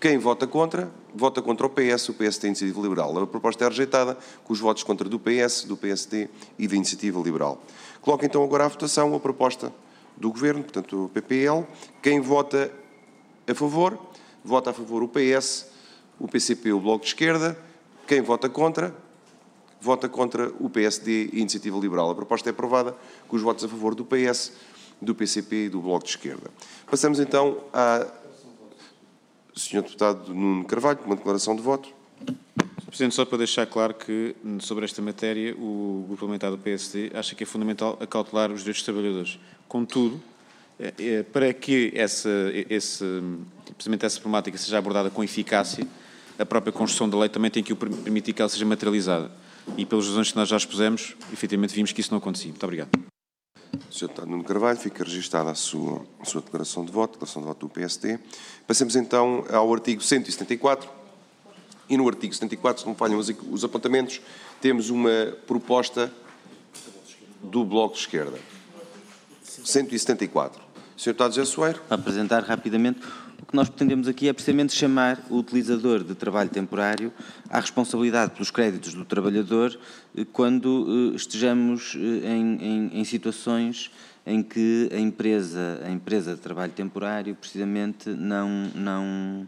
Quem vota contra, vota contra o P S, o P S D e a Iniciativa Liberal. A proposta é rejeitada, com os votos contra do P S, do P S D e da Iniciativa Liberal. Coloco então agora à votação a proposta do Governo, portanto o P P L. Quem vota a favor, vota a favor o P S, o P C P e o Bloco de Esquerda. Quem vota contra, vota contra o P S D e a Iniciativa Liberal. A proposta é aprovada com os votos a favor do P S, do P C P e do Bloco de Esquerda. Passamos então ao senhor Deputado Nuno Carvalho, com uma declaração de voto. senhor Presidente, só para deixar claro que, sobre esta matéria, o Grupo Parlamentar do P S D acha que é fundamental acautelar os direitos dos trabalhadores. Contudo, para que essa, esse, precisamente essa problemática seja abordada com eficácia, a própria construção da lei também tem que o permitir que ela seja materializada. E, pelas razões que nós já expusemos, efetivamente vimos que isso não acontecia. Muito obrigado. senhor Deputado Nuno Carvalho, fica registada a sua, a sua declaração de voto, declaração de voto do P S D. Passemos então ao artigo cento e setenta e quatro. E no artigo setenta e quatro, se não me falham os, os apontamentos, temos uma proposta do Bloco de Esquerda. cento e setenta e quatro. senhor Deputado José Soeiro. Para apresentar rapidamente, o que nós pretendemos aqui é precisamente chamar o utilizador de trabalho temporário à responsabilidade pelos créditos do trabalhador quando estejamos em, em, em situações em que a empresa, a empresa de trabalho temporário precisamente não... não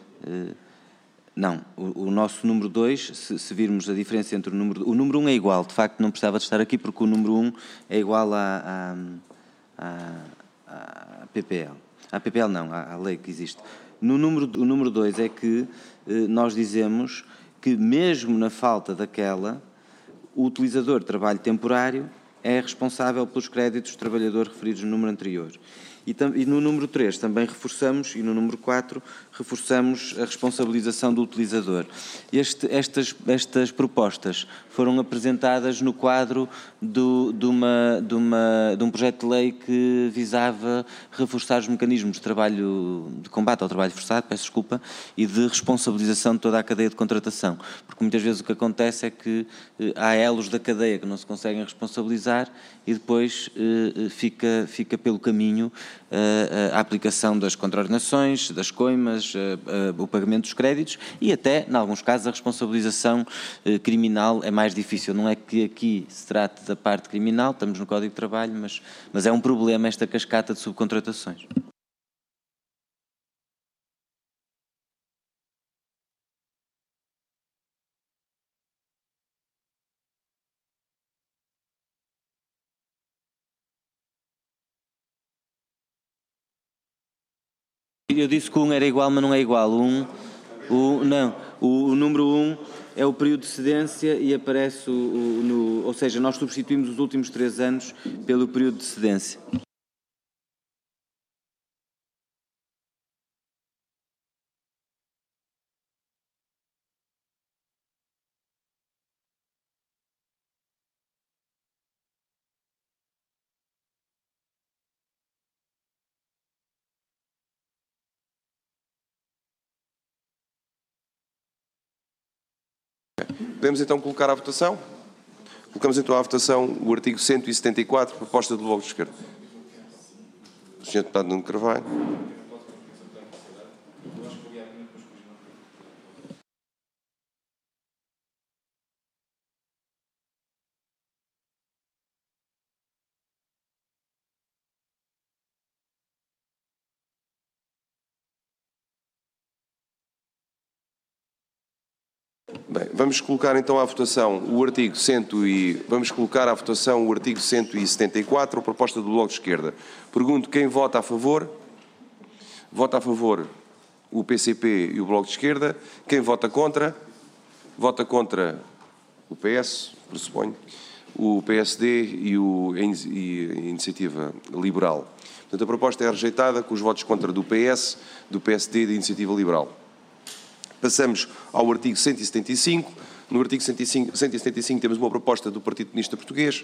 Não, o, o nosso número dois, se, se virmos a diferença entre o número... O número um é igual, de facto não precisava de estar aqui porque o número um é igual à, à, à, à P P L. À P P L não, à, à lei que existe. No número, o número dois é que eh, nós dizemos que mesmo na falta daquela, o utilizador de trabalho temporário é responsável pelos créditos do trabalhador referidos no número anterior. E, e no número três também reforçamos, e no número quatro reforçamos a responsabilização do utilizador. Este, estas, estas propostas foram apresentadas no quadro do, de, uma, de, uma, de um projeto de lei que visava reforçar os mecanismos de trabalho, de combate ao trabalho forçado, peço desculpa, e de responsabilização de toda a cadeia de contratação. Porque muitas vezes o que acontece é que eh, há elos da cadeia que não se conseguem responsabilizar e depois eh, fica, fica pelo caminho a aplicação das contraordenações, das coimas, o pagamento dos créditos e até, em alguns casos, a responsabilização criminal é mais difícil. Não é que aqui se trate da parte criminal, estamos no Código de Trabalho, mas, mas é um problema esta cascata de subcontratações. Eu disse que um era igual, mas não é igual. Um, o, não, o, o número um é o período de cedência e aparece, o, o, no, ou seja, nós substituímos os últimos três anos pelo período de cedência. Podemos então colocar à votação? Colocamos então à votação o artigo cento e setenta e quatro, proposta do Bloco de Esquerda. O senhor Deputado Nuno Carvalho. Bem, vamos colocar então à votação o artigo cem e vamos colocar à votação o artigo cento e setenta e quatro, a proposta do Bloco de Esquerda. Pergunto quem vota a favor. Vota a favor o P C P e o Bloco de Esquerda. Quem vota contra? Vota contra o P S, pressuponho, o P S D e, o, e a Iniciativa Liberal. Portanto, a proposta é rejeitada com os votos contra do P S, do P S D e da Iniciativa Liberal. Passamos ao artigo cento e setenta e cinco. No artigo cento e setenta e cinco temos uma proposta do Partido Comunista Português.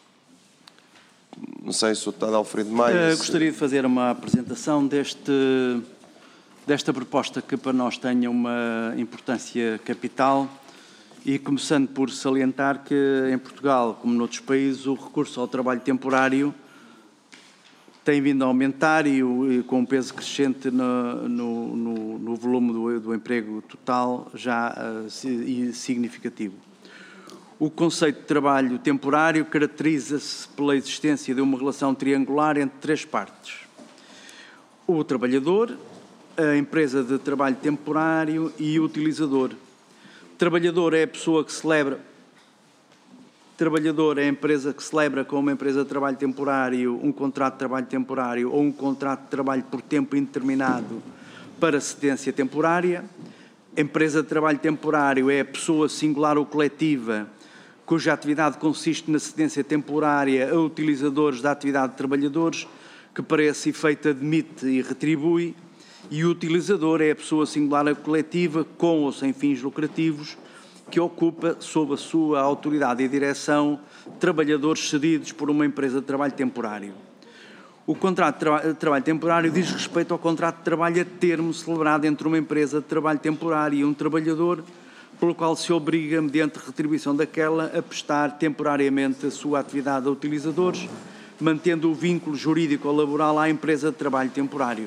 Não sei se o deputado Alfredo Maia... Uh, gostaria de fazer uma apresentação deste, desta proposta que para nós tenha uma importância capital e começando por salientar que em Portugal, como noutros países, o recurso ao trabalho temporário tem vindo a aumentar e, e com um peso crescente no, no, no, no volume do, do emprego total já uh, significativo. O conceito de trabalho temporário caracteriza-se pela existência de uma relação triangular entre três partes. O trabalhador, a empresa de trabalho temporário e o utilizador. O trabalhador é a pessoa que celebra, trabalhador é a empresa que celebra com uma empresa de trabalho temporário um contrato de trabalho temporário ou um contrato de trabalho por tempo indeterminado para cedência temporária. A empresa de trabalho temporário é a pessoa singular ou coletiva cuja atividade consiste na cedência temporária a utilizadores da atividade de trabalhadores, que para esse efeito admite e retribui, e o utilizador é a pessoa singular ou coletiva, com ou sem fins lucrativos, que ocupa, sob a sua autoridade e direção, trabalhadores cedidos por uma empresa de trabalho temporário. O contrato de, traba de trabalho temporário diz respeito ao contrato de trabalho a termo celebrado entre uma empresa de trabalho temporário e um trabalhador, pelo qual se obriga, mediante retribuição daquela, a prestar temporariamente a sua atividade a utilizadores, mantendo o vínculo jurídico ou laboral à empresa de trabalho temporário.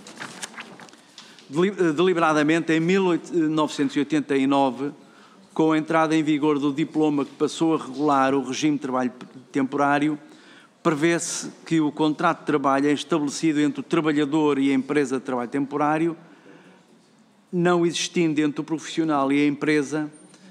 Deliberadamente, em mil novecentos e oitenta e nove, com a entrada em vigor do diploma que passou a regular o regime de trabalho temporário, prevê-se que o contrato de trabalho é estabelecido entre o trabalhador e a empresa de trabalho temporário, não existindo entre o profissional e a empresa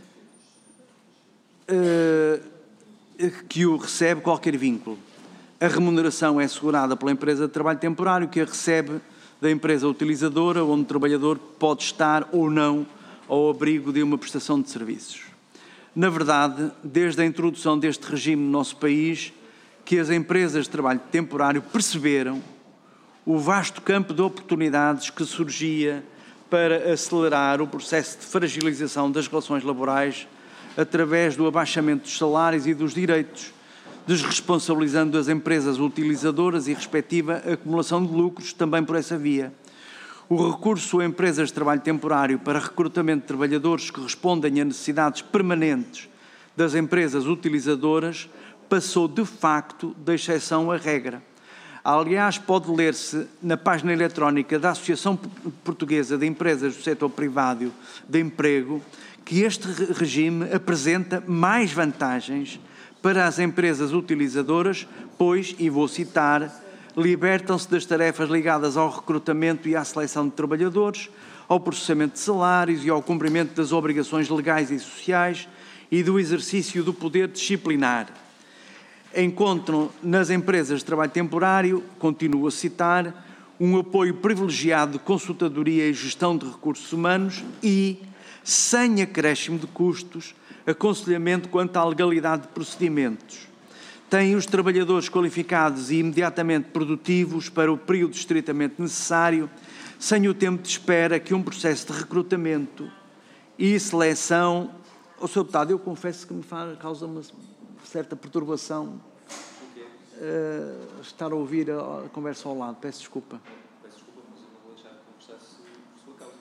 eh, que o recebe qualquer vínculo. A remuneração é assegurada pela empresa de trabalho temporário, que a recebe da empresa utilizadora, onde o trabalhador pode estar ou não ao abrigo de uma prestação de serviços. Na verdade, desde a introdução deste regime no nosso país, que as empresas de trabalho temporário perceberam o vasto campo de oportunidades que surgia para acelerar o processo de fragilização das relações laborais através do abaixamento dos salários e dos direitos, desresponsabilizando as empresas utilizadoras e respectiva acumulação de lucros também por essa via. O recurso a empresas de trabalho temporário para recrutamento de trabalhadores que respondem a necessidades permanentes das empresas utilizadoras passou de facto da exceção à regra. Aliás, pode ler-se na página eletrónica da Associação Portuguesa de Empresas do Setor Privado de Emprego que este regime apresenta mais vantagens para as empresas utilizadoras, pois, e vou citar, libertam-se das tarefas ligadas ao recrutamento e à seleção de trabalhadores, ao processamento de salários e ao cumprimento das obrigações legais e sociais e do exercício do poder disciplinar. Encontram nas empresas de trabalho temporário, continuo a citar, um apoio privilegiado de consultadoria e gestão de recursos humanos e, sem acréscimo de custos, aconselhamento quanto à legalidade de procedimentos. Têm os trabalhadores qualificados e imediatamente produtivos para o período estritamente necessário, sem o tempo de espera que um processo de recrutamento e seleção... Ó, senhor Deputado, eu confesso que me faz, causa uma certa perturbação uh, estar a ouvir a, a conversa ao lado. Peço desculpa. Peço desculpa, mas eu não vou deixar que conversasse por sua causa.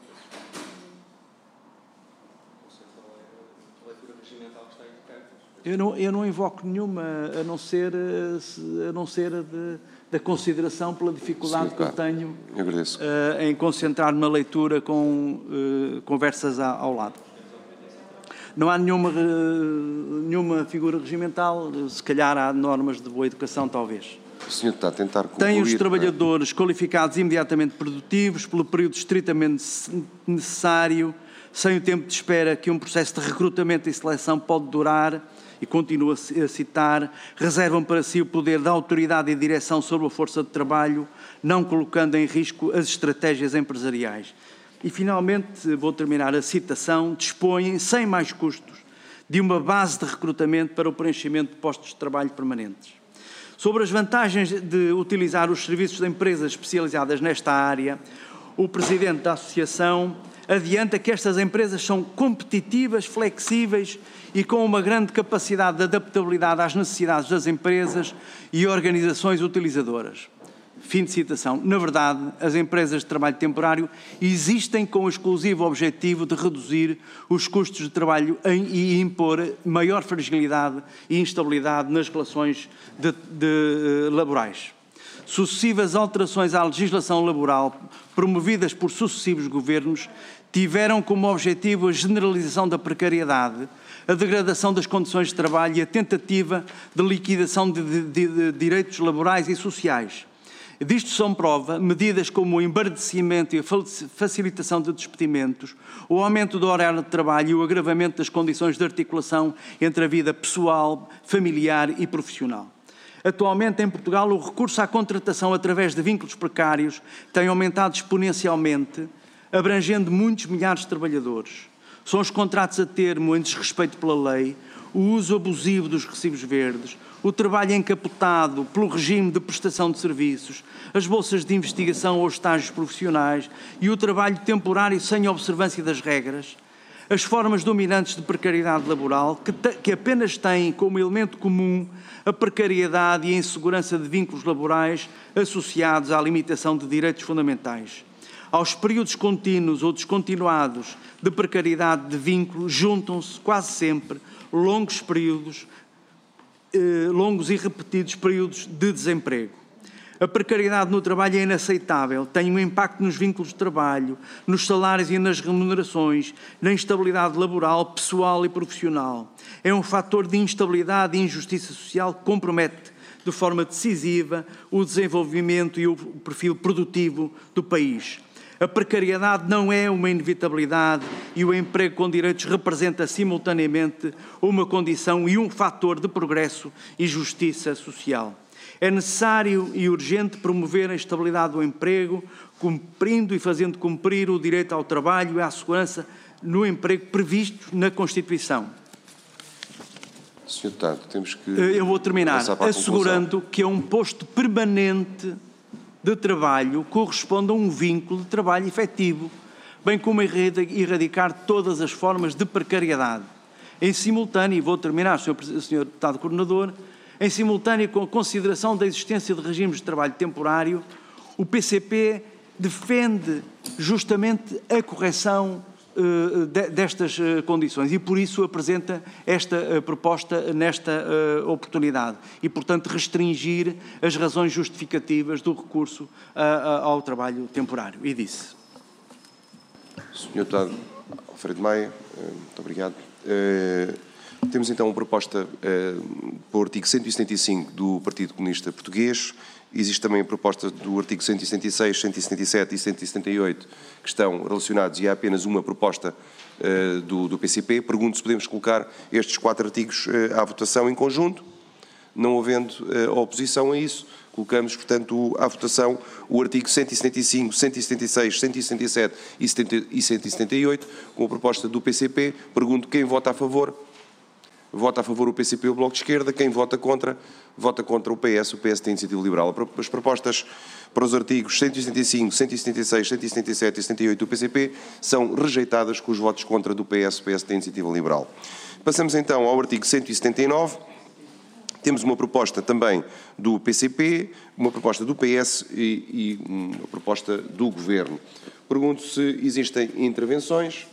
Não sei qual é a leitura regimental que está a indicar. Eu não, eu não invoco nenhuma, a não ser, a não ser a de, da consideração pela dificuldade Sim, claro. que eu tenho eu agradeço. Uh, em concentrar-me na leitura com uh, conversas a, ao lado. Não há nenhuma, nenhuma figura regimental, se calhar há normas de boa educação, talvez. O senhor está a tentar concluir... Tem os trabalhadores é? qualificados imediatamente produtivos, pelo período estritamente necessário, sem o tempo de espera que um processo de recrutamento e seleção pode durar, e continuo a citar, reservam para si o poder da autoridade e direção sobre a força de trabalho, não colocando em risco as estratégias empresariais. E, finalmente, vou terminar a citação, dispõem, sem mais custos, de uma base de recrutamento para o preenchimento de postos de trabalho permanentes. Sobre as vantagens de utilizar os serviços de empresas especializadas nesta área, o Presidente da Associação adianta que estas empresas são competitivas, flexíveis e com uma grande capacidade de adaptabilidade às necessidades das empresas e organizações utilizadoras. Fim de citação. Na verdade, as empresas de trabalho temporário existem com o exclusivo objetivo de reduzir os custos de trabalho e impor maior fragilidade e instabilidade nas relações de, de, laborais. sucessivas alterações à legislação laboral promovidas por sucessivos governos tiveram como objetivo a generalização da precariedade, a degradação das condições de trabalho e a tentativa de liquidação de, de, de, de direitos laborais e sociais. Disto são prova medidas como o embardecimento e a facilitação de despedimentos, o aumento do horário de trabalho e o agravamento das condições de articulação entre a vida pessoal, familiar e profissional. Atualmente, em Portugal, o recurso à contratação através de vínculos precários tem aumentado exponencialmente, abrangendo muitos milhares de trabalhadores. São os contratos a termo em desrespeito pela lei, o uso abusivo dos recibos verdes, o trabalho encapotado pelo regime de prestação de serviços, as bolsas de investigação ou estágios profissionais e o trabalho temporário sem observância das regras, as formas dominantes de precariedade laboral, que, que apenas têm como elemento comum a precariedade e a insegurança de vínculos laborais associados à limitação de direitos fundamentais. Aos períodos contínuos ou descontinuados de precariedade de vínculo juntam-se, quase sempre, longos períodos, eh, longos e repetidos períodos de desemprego. A precariedade no trabalho é inaceitável, tem um impacto nos vínculos de trabalho, nos salários e nas remunerações, na instabilidade laboral, pessoal e profissional. É um fator de instabilidade e injustiça social que compromete de forma decisiva o desenvolvimento e o perfil produtivo do país. A precariedade não é uma inevitabilidade e o emprego com direitos representa simultaneamente uma condição e um fator de progresso e justiça social. É necessário e urgente promover a estabilidade do emprego, cumprindo e fazendo cumprir o direito ao trabalho e à segurança no emprego previstos na Constituição. senhor Deputado, temos que... Eu vou terminar, assegurando que é um posto permanente de trabalho corresponde a um vínculo de trabalho efetivo, bem como erradicar todas as formas de precariedade. Em simultâneo, e vou terminar, senhor Deputado Coordenador, em simultâneo com a consideração da existência de regimes de trabalho temporário, o P C P defende justamente a correção uh, de, destas uh, condições e por isso apresenta esta uh, proposta nesta uh, oportunidade e, portanto, restringir as razões justificativas do recurso uh, uh, ao trabalho temporário. E disse. senhor Deputado Alfredo Maia, muito obrigado. Uh, temos então uma proposta uh, por artigo cento e setenta e cinco do Partido Comunista Português. Existe também a proposta do artigo cento e setenta e seis, cento e setenta e sete e cento e setenta e oito que estão relacionados e há apenas uma proposta uh, do, do P C P. Pergunto se podemos colocar estes quatro artigos uh, à votação em conjunto. Não havendo uh, oposição a isso, colocamos, portanto, à votação o artigo cento e setenta e cinco, cento e setenta e seis, cento e setenta e sete e cento e setenta e oito com a proposta do P C P. Pergunto quem vota a favor. Vota a favor o P C P e o Bloco de Esquerda. Quem vota contra, vota contra o P S. O P S tem Iniciativa Liberal. As propostas para os artigos cento e setenta e cinco, cento e setenta e seis, cento e setenta e sete e setenta e oito do P C P são rejeitadas com os votos contra do P S. O P S tem Iniciativa Liberal. Passamos então ao artigo cento e setenta e nove. Temos uma proposta também do P C P, uma proposta do P S e, e uma proposta do Governo. Pergunto se existem intervenções.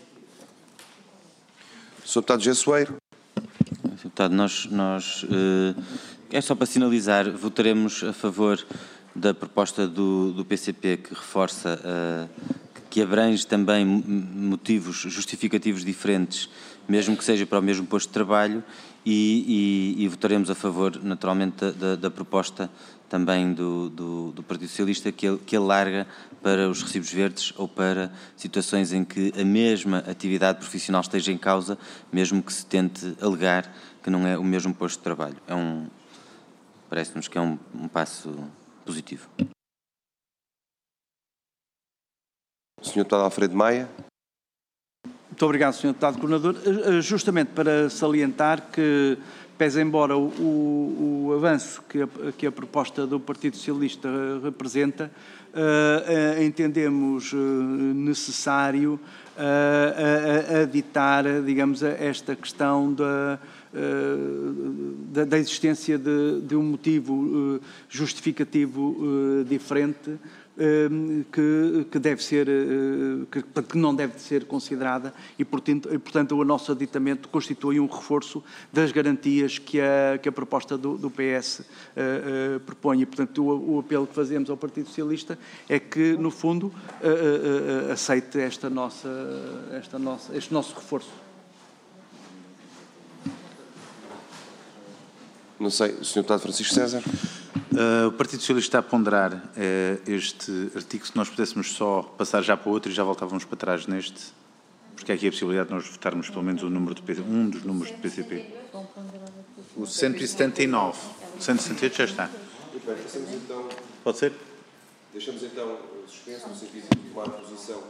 senhor Deputado José Soeiro. senhor Deputado, nós, nós uh, é só para sinalizar, votaremos a favor da proposta do, do P C P que reforça, uh, que abrange também motivos justificativos diferentes, mesmo que seja para o mesmo posto de trabalho, e, e, e votaremos a favor, naturalmente, da, da, da proposta também do, do, do Partido Socialista, que, que alarga para os recibos verdes ou para situações em que a mesma atividade profissional esteja em causa, mesmo que se tente alegar que não é o mesmo posto de trabalho. É um, parece-nos que é um, um passo positivo. senhor Deputado Alfredo Maia. Muito obrigado, senhor Deputado Coordenador. Justamente para salientar que, pese embora o, o, o avanço que a, que a proposta do Partido Socialista representa, uh, uh, entendemos uh, necessário uh, uh, aditar, digamos, esta questão da, uh, da, da existência de, de um motivo uh, justificativo uh, diferente, que, que deve ser, que, que não deve ser considerada e, portanto, e, portanto, o nosso aditamento constitui um reforço das garantias que a, que a proposta do, do P S uh, uh, propõe. E, portanto, o, o apelo que fazemos ao Partido Socialista é que, no fundo, uh, uh, uh, aceite esta nossa, esta nossa, este nosso reforço. Não sei, o senhor Deputado Francisco César. Uh, o Partido Socialista está a ponderar uh, este artigo, se nós pudéssemos só passar já para o outro e já voltávamos para trás neste, porque há aqui a possibilidade de nós votarmos pelo menos o número de P C P, um dos números de P C P. O cento e setenta e nove. O cento e setenta e oito já está. Então, pode ser? Deixamos então suspenso no sentido de tomar posição.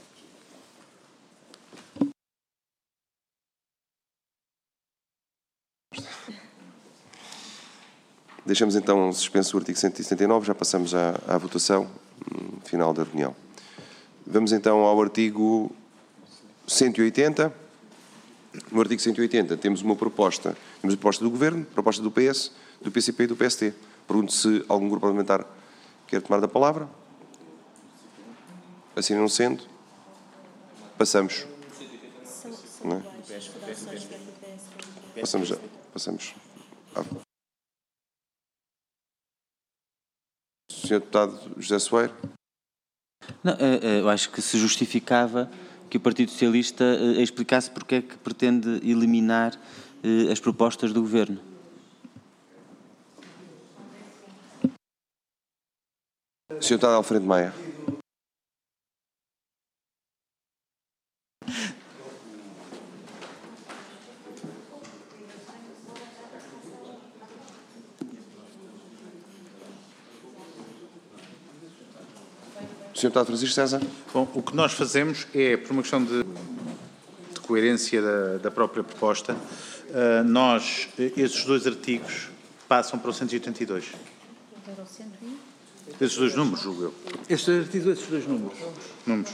Deixamos então suspenso o artigo cento e setenta e nove, já passamos à, à votação no final da reunião. Vamos então ao artigo cento e oitenta. No artigo cento e oitenta temos uma proposta, temos a proposta do Governo, proposta do P S, do P C P e do P S T. Pergunto se algum grupo parlamentar quer tomar da palavra. Assim não sendo, passamos. Não é? Passamos já. Passamos. Ah. senhor Deputado José Soeiro. Não, eu acho que se justificava que o Partido Socialista explicasse porque é que pretende eliminar as propostas do Governo. senhor Deputado Alfredo Maia. senhor Deputado Francisco César. Bom, o que nós fazemos é, por uma questão de, de coerência da, da própria proposta, uh, nós, esses dois artigos passam para o cento e oitenta e dois. Esses dois números, julgo eu. Estes artigos, esses dois números. Números.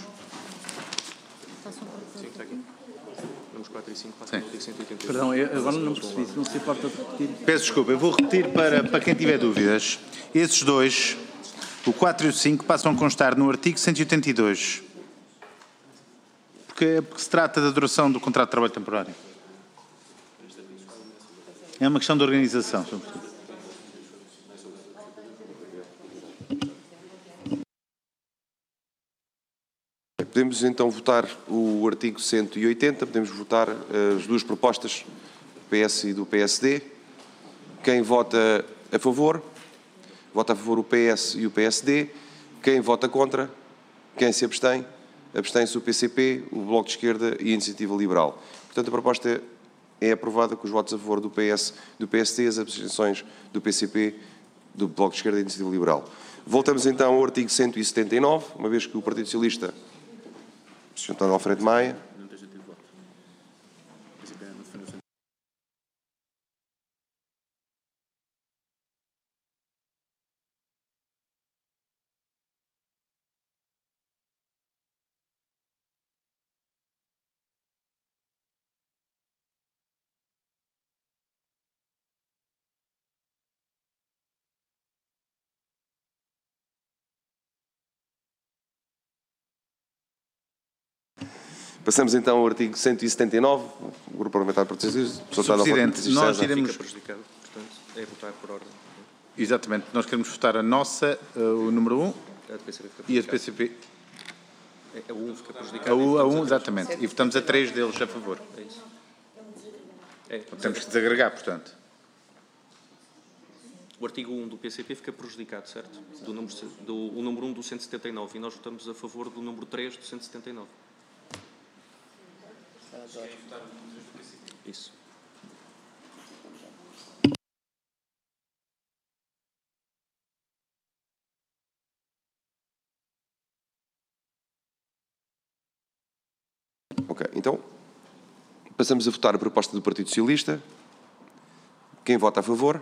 Sim, está aqui. Números quatro e cinco passam para o artigo cento e oitenta e dois. Perdão, eu agora não percebi, se não se importa de repetir. Peço desculpa, eu vou repetir para, para quem tiver dúvidas. Esses dois, o quatro e o cinco, passam a constar no artigo cento e oitenta e dois. Porque, porque se trata da duração do contrato de trabalho temporário. É uma questão de organização, sobretudo. Podemos então votar o artigo cento e oitenta, podemos votar as duas propostas do P S e do P S D. Quem vota a favor, vota a favor o P S e o P S D. Quem vota contra, quem se abstém, abstém-se o P C P, o Bloco de Esquerda e a Iniciativa Liberal. Portanto, a proposta é aprovada com os votos a favor do P S e do P S D, as abstenções do P C P, do Bloco de Esquerda e da Iniciativa Liberal. Voltamos então ao artigo cento e setenta e nove, uma vez que o Partido Socialista, o senhor Deputado Alfredo Maia. Passamos então ao artigo cento e setenta e nove, o Grupo Parlamentar do Partido Socialista. senhor Presidente, nós iremos... Fica prejudicado, portanto, é votar por ordem. Exatamente, nós queremos votar a nossa, uh, o número um, A do P C P fica e a do P C P. A um fica prejudicada. A U, a um, exatamente. E votamos a três deles a favor. É isso. É, Temos que desagregar, portanto. o artigo um do P C P fica prejudicado, certo? Do número, do, o número um do cento e setenta e nove. E nós votamos a favor do número três do cento e setenta e nove. Isso. Ok, então passamos a votar a proposta do Partido Socialista. Quem vota a favor?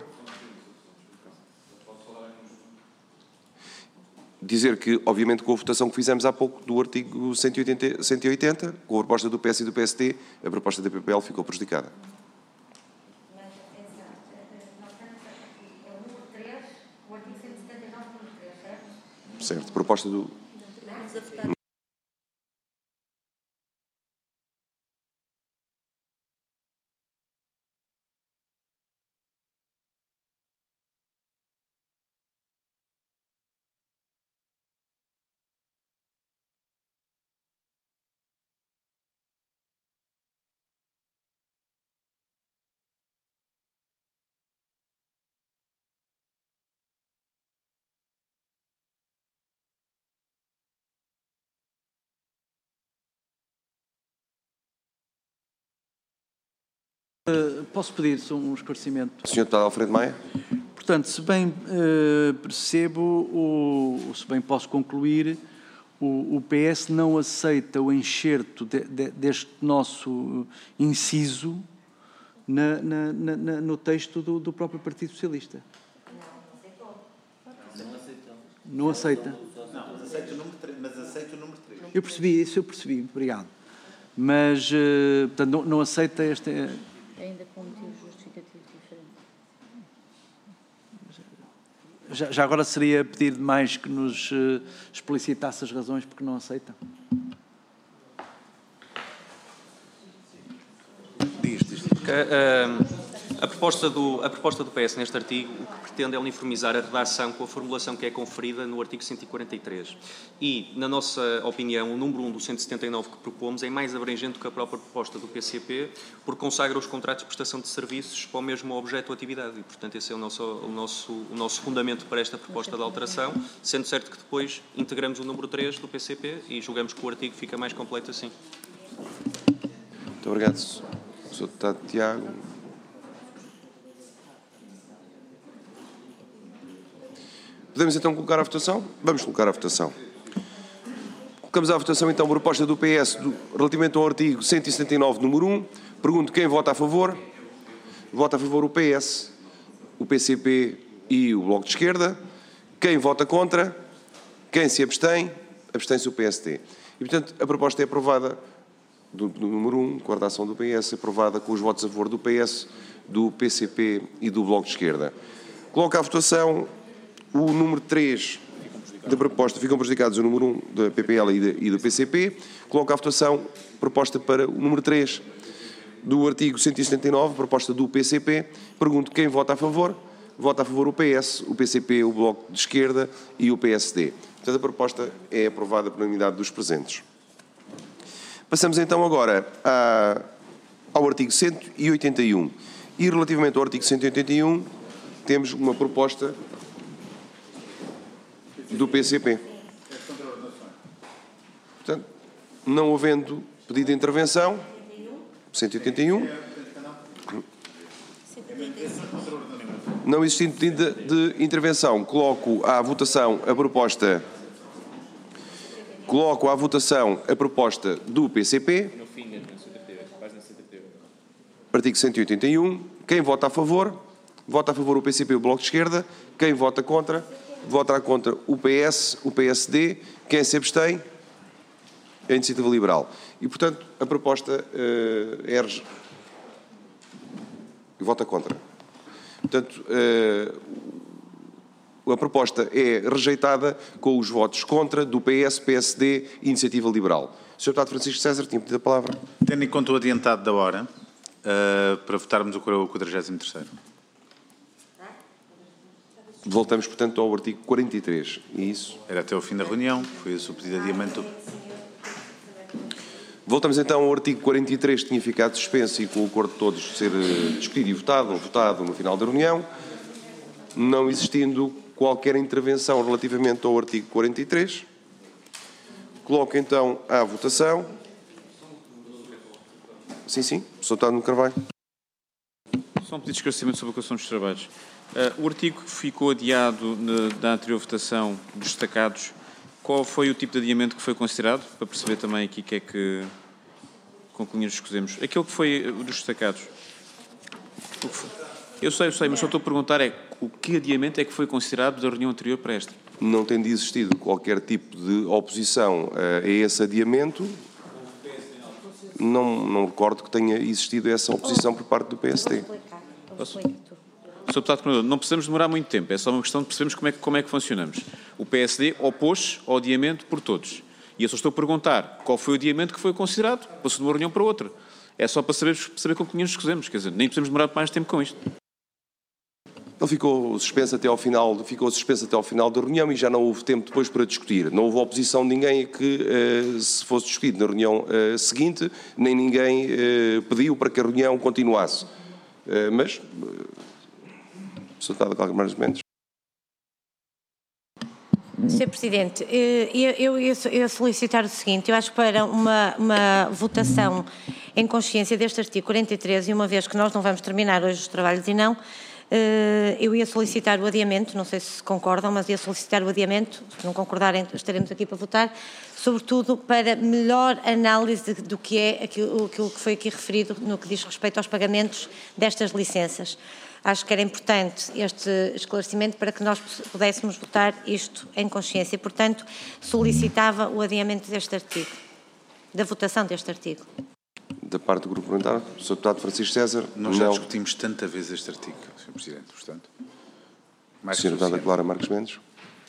Dizer que, obviamente, com a votação que fizemos há pouco do artigo cento e oitenta, cento e oitenta, com a proposta do P S e do P S D, a proposta da P P L ficou prejudicada. Certo. Proposta do... Vamos a votar. Posso pedir só um esclarecimento? senhor Deputado Alfredo Maia? Portanto, se bem uh, percebo, o, se bem posso concluir, o, o P S não aceita o enxerto de, de, deste nosso inciso na, na, na, no texto do, do próprio Partido Socialista. Não aceita. Não, mas aceita o número três. Mas aceita o número três. Eu percebi, isso eu percebi, obrigado. Mas, uh, portanto, não, não aceita esta... Ainda com motivos justificativos diferentes. Já, já agora seria pedir demais que nos uh, explicitasse as razões porque não aceita? Diz, diz. Uh, a, proposta do, a proposta do P S neste artigo o que pretende é uniformizar a redação com a formulação que é conferida no artigo cento e quarenta e três. E, na nossa opinião, o número um do cento e setenta e nove que propomos é mais abrangente do que a própria proposta do P C P, porque consagra os contratos de prestação de serviços para o mesmo objeto ou atividade. E, portanto, esse é o nosso, o nosso, o nosso fundamento para esta proposta de alteração, sendo certo que depois integramos o número três do P C P e julgamos que o artigo fica mais completo assim. Muito obrigado, senhor Deputado Tiago. Podemos então colocar à votação? Vamos colocar à votação. Colocamos à votação então a proposta do P S do, relativamente ao artigo cento e setenta e nove, número um. Pergunto quem vota a favor. Vota a favor o P S, o P C P e o Bloco de Esquerda. Quem vota contra? Quem se abstém? Abstém-se o P S D. E, portanto, a proposta é aprovada do, do número um, com a redação do P S, aprovada com os votos a favor do P S, do P C P e do Bloco de Esquerda. Coloco à votação o número três da proposta. Ficam prejudicados o número um da P P L e do P C P. Coloco à votação proposta para o número três do artigo cento e setenta e nove, proposta do P C P. Pergunto quem vota a favor. Vota a favor o P S, o P C P, o Bloco de Esquerda e o P S D. Portanto, a proposta é aprovada por unanimidade dos presentes. Passamos então agora a, ao artigo cento e oitenta e um. E relativamente ao artigo cento e oitenta e um, temos uma proposta do P C P. Portanto, não havendo pedido de intervenção, cento e oitenta e um, não existindo pedido de, de intervenção, coloco à votação a proposta, coloco à votação a proposta do P C P, artigo cento e oitenta e um. Quem vota a favor? Vota a favor o P C P e o Bloco de Esquerda. Quem vota contra? Vota contra o P S, o P S D. Quem se abstém? A Iniciativa Liberal. E, portanto, a proposta uh, é... Vota contra. Portanto, uh, a proposta é rejeitada com os votos contra do P S, P S D e Iniciativa Liberal. senhor Deputado Francisco César, tinha pedido a palavra. Tendo em conta o adiantado da hora, uh, para votarmos o quadragésimo terceiro. Voltamos, portanto, ao artigo quarenta e três. E isso? Era até o fim da reunião, foi esse o pedido de adiamento. Voltamos então ao artigo quarenta e três, que tinha ficado suspenso e com o acordo de todos ser discutido e votado, ou votado no final da reunião. Não existindo qualquer intervenção relativamente ao artigo quarenta e três, coloco então à votação. Sim, sim, senhor Deputado Carvalho. Só um pedido de esclarecimento sobre a questão dos trabalhos. Uh, o artigo que ficou adiado na, da anterior votação dos destacados, qual foi o tipo de adiamento que foi considerado? Para perceber também aqui o que é que, com que linhas escolhemos. Aquele que foi uh, dos destacados. O que foi? Eu sei, eu sei, mas só estou a perguntar é o que adiamento é que foi considerado da reunião anterior para esta? Não tendo existido qualquer tipo de oposição uh, a esse adiamento, não, não recordo que tenha existido essa oposição por parte do P S D. Vou explicar. Só senhor Deputado Coordenador, não precisamos demorar muito tempo, é só uma questão de percebermos como é que, como é que funcionamos. O P S D opôs ao adiamento por todos. E eu só estou a perguntar qual foi o adiamento que foi considerado, passou de uma reunião para outra. É só para saber, saber com que nos escusemos, quer dizer, nem precisamos demorar mais tempo com isto. Ele ficou suspenso até ao final, ficou suspenso até ao final da reunião e já não houve tempo depois para discutir. Não houve oposição de ninguém a que uh, se fosse discutido na reunião uh, seguinte, nem ninguém uh, pediu para que a reunião continuasse. Uh, mas, uh, senhor Deputado Calmar Mendes. senhor Presidente, eu ia solicitar o seguinte, eu acho que para uma, uma votação em consciência deste artigo quarenta e três, e uma vez que nós não vamos terminar hoje os trabalhos e não, eu ia solicitar o adiamento, não sei se concordam, mas ia solicitar o adiamento, se não concordarem estaremos aqui para votar, sobretudo para melhor análise do que é aquilo, aquilo que foi aqui referido no que diz respeito aos pagamentos destas licenças. Acho que era importante este esclarecimento para que nós pudéssemos votar isto em consciência. Portanto, solicitava o adiamento deste artigo, da votação deste artigo. Da parte do Grupo Parlamentar, o senhor Deputado Francisco César. Nós já não. discutimos tanta vez este artigo, senhor Presidente, portanto. Mais senhora Deputada Clara Marques Mendes.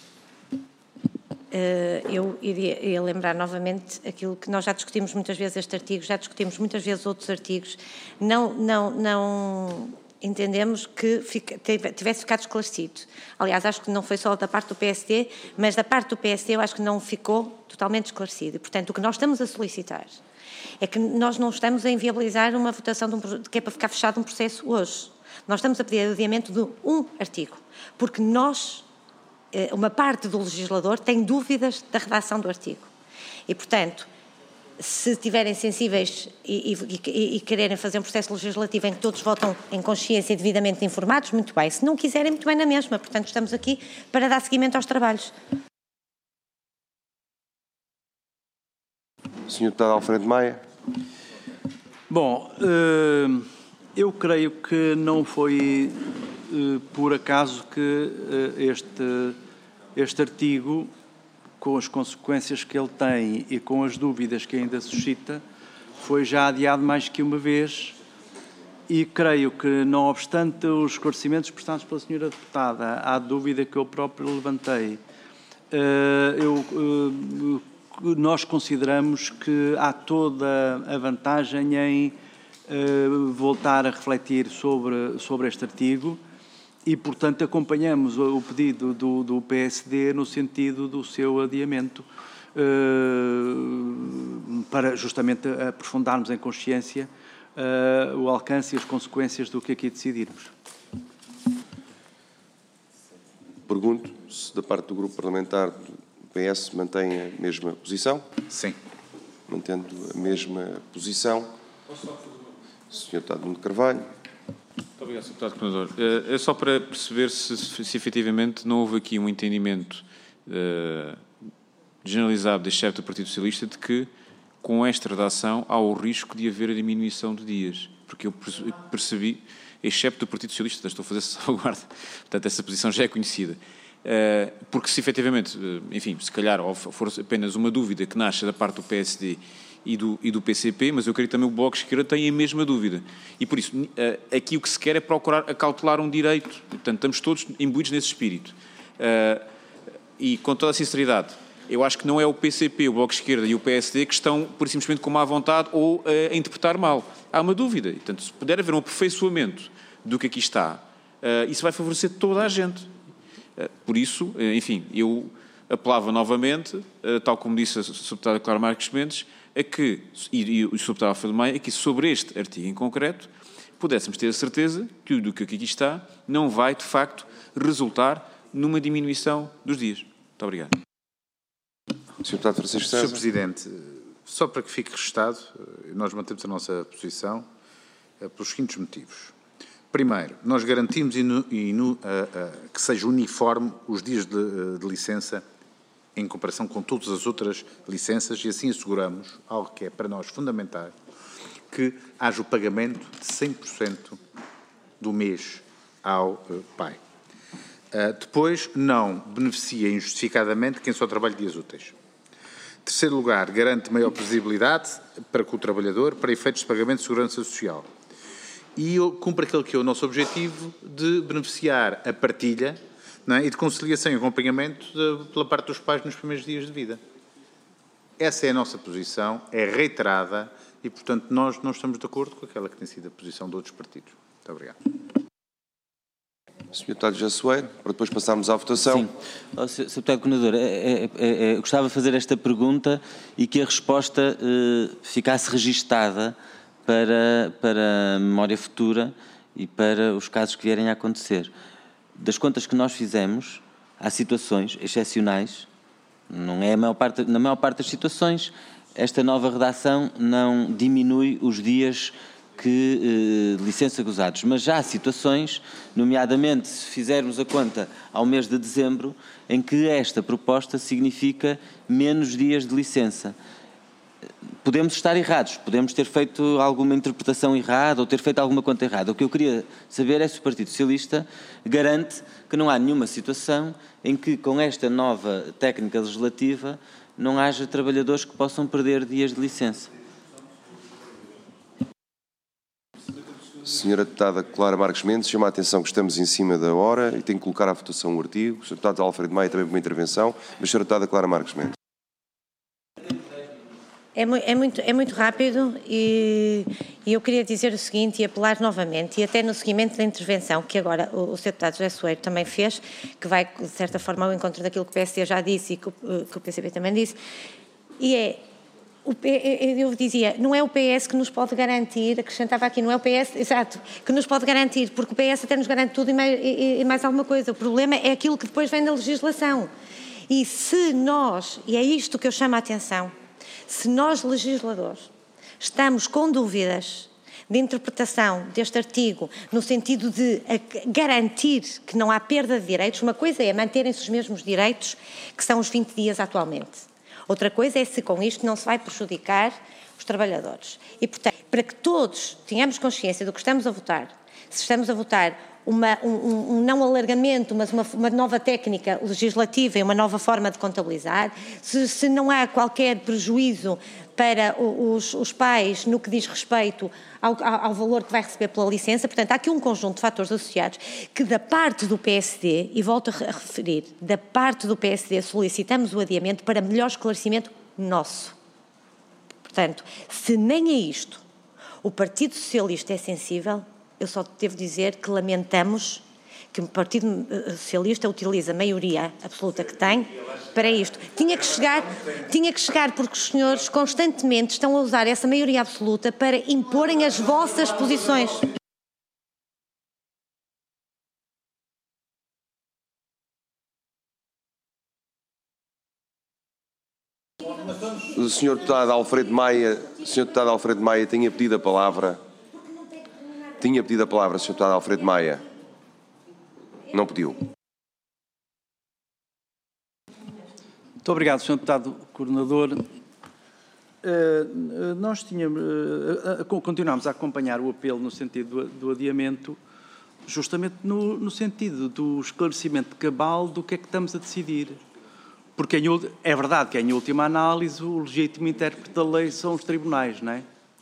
Eu iria, iria lembrar novamente aquilo que nós já discutimos muitas vezes este artigo, já discutimos muitas vezes outros artigos. Não, não, não entendemos que fica, tivesse ficado esclarecido. Aliás, acho que não foi só da parte do P S D, mas da parte do P S D eu acho que não ficou totalmente esclarecido. E, portanto, o que nós estamos a solicitar é que nós não estamos a inviabilizar uma votação de um, que é para ficar fechado um processo hoje. Nós estamos a pedir adiamento de um artigo, porque nós, uma parte do legislador, tem dúvidas da redação do artigo. E, portanto, se estiverem sensíveis e, e, e quererem fazer um processo legislativo em que todos votam em consciência e devidamente informados, muito bem. Se não quiserem, muito bem na mesma. Portanto, estamos aqui para dar seguimento aos trabalhos. senhor Deputado Alfredo Maia. Bom, eu creio que não foi por acaso que este, este artigo, com as consequências que ele tem e com as dúvidas que ainda suscita, foi já adiado mais que uma vez e creio que, não obstante os esclarecimentos prestados pela senhora Deputada, à dúvida que eu próprio levantei, eu, nós consideramos que há toda a vantagem em voltar a refletir sobre, sobre este artigo e, portanto, acompanhamos o pedido do, do P S D no sentido do seu adiamento, uh, para justamente aprofundarmos em consciência uh, o alcance e as consequências do que aqui decidirmos. Pergunto se da parte do Grupo Parlamentar do P S mantém a mesma posição. Sim. Mantendo a mesma posição. senhor Deputado Nuno Carvalho. Muito obrigado, senhor Deputado Coordenador. É só para perceber se, se efetivamente não houve aqui um entendimento uh, generalizado deste chefe do Partido Socialista de que, com esta redação, há o risco de haver a diminuição de dias. Porque eu percebi, este chefe do Partido Socialista, estou a fazer salvaguarda, portanto, essa posição já é conhecida. Uh, porque se efetivamente, uh, enfim, se calhar for apenas uma dúvida que nasce da parte do P S D e do, e do P C P, mas eu creio que também o Bloco de Esquerda tem a mesma dúvida. E por isso, uh, aqui o que se quer é procurar acautelar um direito. Portanto, estamos todos imbuídos nesse espírito. Uh, e com toda a sinceridade, eu acho que não é o P C P, o Bloco de Esquerda e o P S D que estão, por simplesmente, com má vontade ou uh, a interpretar mal. Há uma dúvida. E, portanto, se puder haver um aperfeiçoamento do que aqui está, uh, isso vai favorecer toda a gente. Uh, por isso, uh, enfim, eu apelava novamente, uh, tal como disse a senhora Deputada Clara Marques Mendes, a que, e, e o senhor Deputado Alfredo Maia, a que sobre este artigo em concreto pudéssemos ter a certeza que o que aqui está não vai, de facto, resultar numa diminuição dos dias. Muito obrigado. senhor Deputado Francisco César. senhor Presidente, só para que fique registado, nós mantemos a nossa posição pelos seguintes motivos. Primeiro, nós garantimos e no, e no, uh, uh, que seja uniforme os dias de, de licença em comparação com todas as outras licenças e assim asseguramos, algo que é para nós fundamental, que haja o pagamento de cem por cento do mês ao uh, pai. Uh, depois, não beneficia injustificadamente quem só trabalha dias úteis. Terceiro lugar, garante maior previsibilidade para com o trabalhador para efeitos de pagamento de segurança social. e cumpre aquele que é o nosso objetivo de beneficiar a partilha, não é? E de conciliação e acompanhamento de, pela parte dos pais nos primeiros dias de vida. Essa é a nossa posição, é reiterada e, portanto, nós não estamos de acordo com aquela que tem sido a posição de outros partidos. Muito obrigado. senhor Deputado Jassueiro, para depois passarmos à votação. Sim. Oh, senhor Deputado Coordenador, é, é, é, é, gostava de fazer esta pergunta e que a resposta eh, ficasse registada para, para a memória futura e para os casos que vierem a acontecer. Das contas que nós fizemos, há situações excepcionais, não é a maior parte, na maior parte das situações, esta nova redação não diminui os dias que eh, licença gozados, mas já há situações, nomeadamente se fizermos a conta ao mês de dezembro, em que esta proposta significa menos dias de licença. Podemos estar errados, podemos ter feito alguma interpretação errada ou ter feito alguma conta errada. O que eu queria saber é se o Partido Socialista garante que não há nenhuma situação em que, com esta nova técnica legislativa, não haja trabalhadores que possam perder dias de licença. Senhora Deputada Clara Marques Mendes, chama a atenção que estamos em cima da hora e tem que colocar à votação o artigo. O senhor Deputado Alfredo Maia também por uma intervenção, mas a senhora Deputada Clara Marques Mendes. É, mu é, muito, é muito rápido e, e eu queria dizer o seguinte e apelar novamente, e até no seguimento da intervenção que agora o, o senhor Deputado José Soeiro também fez, que vai de certa forma ao encontro daquilo que o P S D já disse e que o, que o P C P também disse, e é, o, eu dizia, não é o P S que nos pode garantir, acrescentava aqui, não é o P S, exato, que nos pode garantir, porque o P S até nos garante tudo e mais, e, e mais alguma coisa, o problema é aquilo que depois vem da legislação, e se nós, e é isto que eu chamo a atenção, se nós, legisladores, estamos com dúvidas de interpretação deste artigo no sentido de garantir que não há perda de direitos, uma coisa é manterem-se os mesmos direitos que são os vinte dias atualmente. Outra coisa é se com isto não se vai prejudicar os trabalhadores. E, portanto, para que todos tenhamos consciência do que estamos a votar, se estamos a votar Uma, um, um não alargamento, mas uma, uma nova técnica legislativa e uma nova forma de contabilizar, se, se não há qualquer prejuízo para os, os pais no que diz respeito ao, ao valor que vai receber pela licença, portanto, há aqui um conjunto de fatores associados que da parte do P S D, e volto a referir, da parte do P S D solicitamos o adiamento para melhor esclarecimento nosso. Portanto, se nem a isto o Partido Socialista é sensível, eu só devo dizer que lamentamos que o Partido Socialista utiliza a maioria absoluta que tem para isto. Tinha que chegar, tinha que chegar porque os senhores constantemente estão a usar essa maioria absoluta para imporem as vossas posições. O senhor Deputado Alfredo Maia, o senhor Deputado Alfredo Maia tinha pedido a palavra. Tinha pedido a palavra, senhor Deputado Alfredo Maia. Não pediu. Muito obrigado, senhor Deputado Coordenador. Uh, nós tínhamos, uh, uh, continuamos a acompanhar o apelo no sentido do, do adiamento, justamente no, no sentido do esclarecimento cabal do que é que estamos a decidir. Porque em, é verdade que, em última análise, o legítimo intérprete da lei são os tribunais, não é?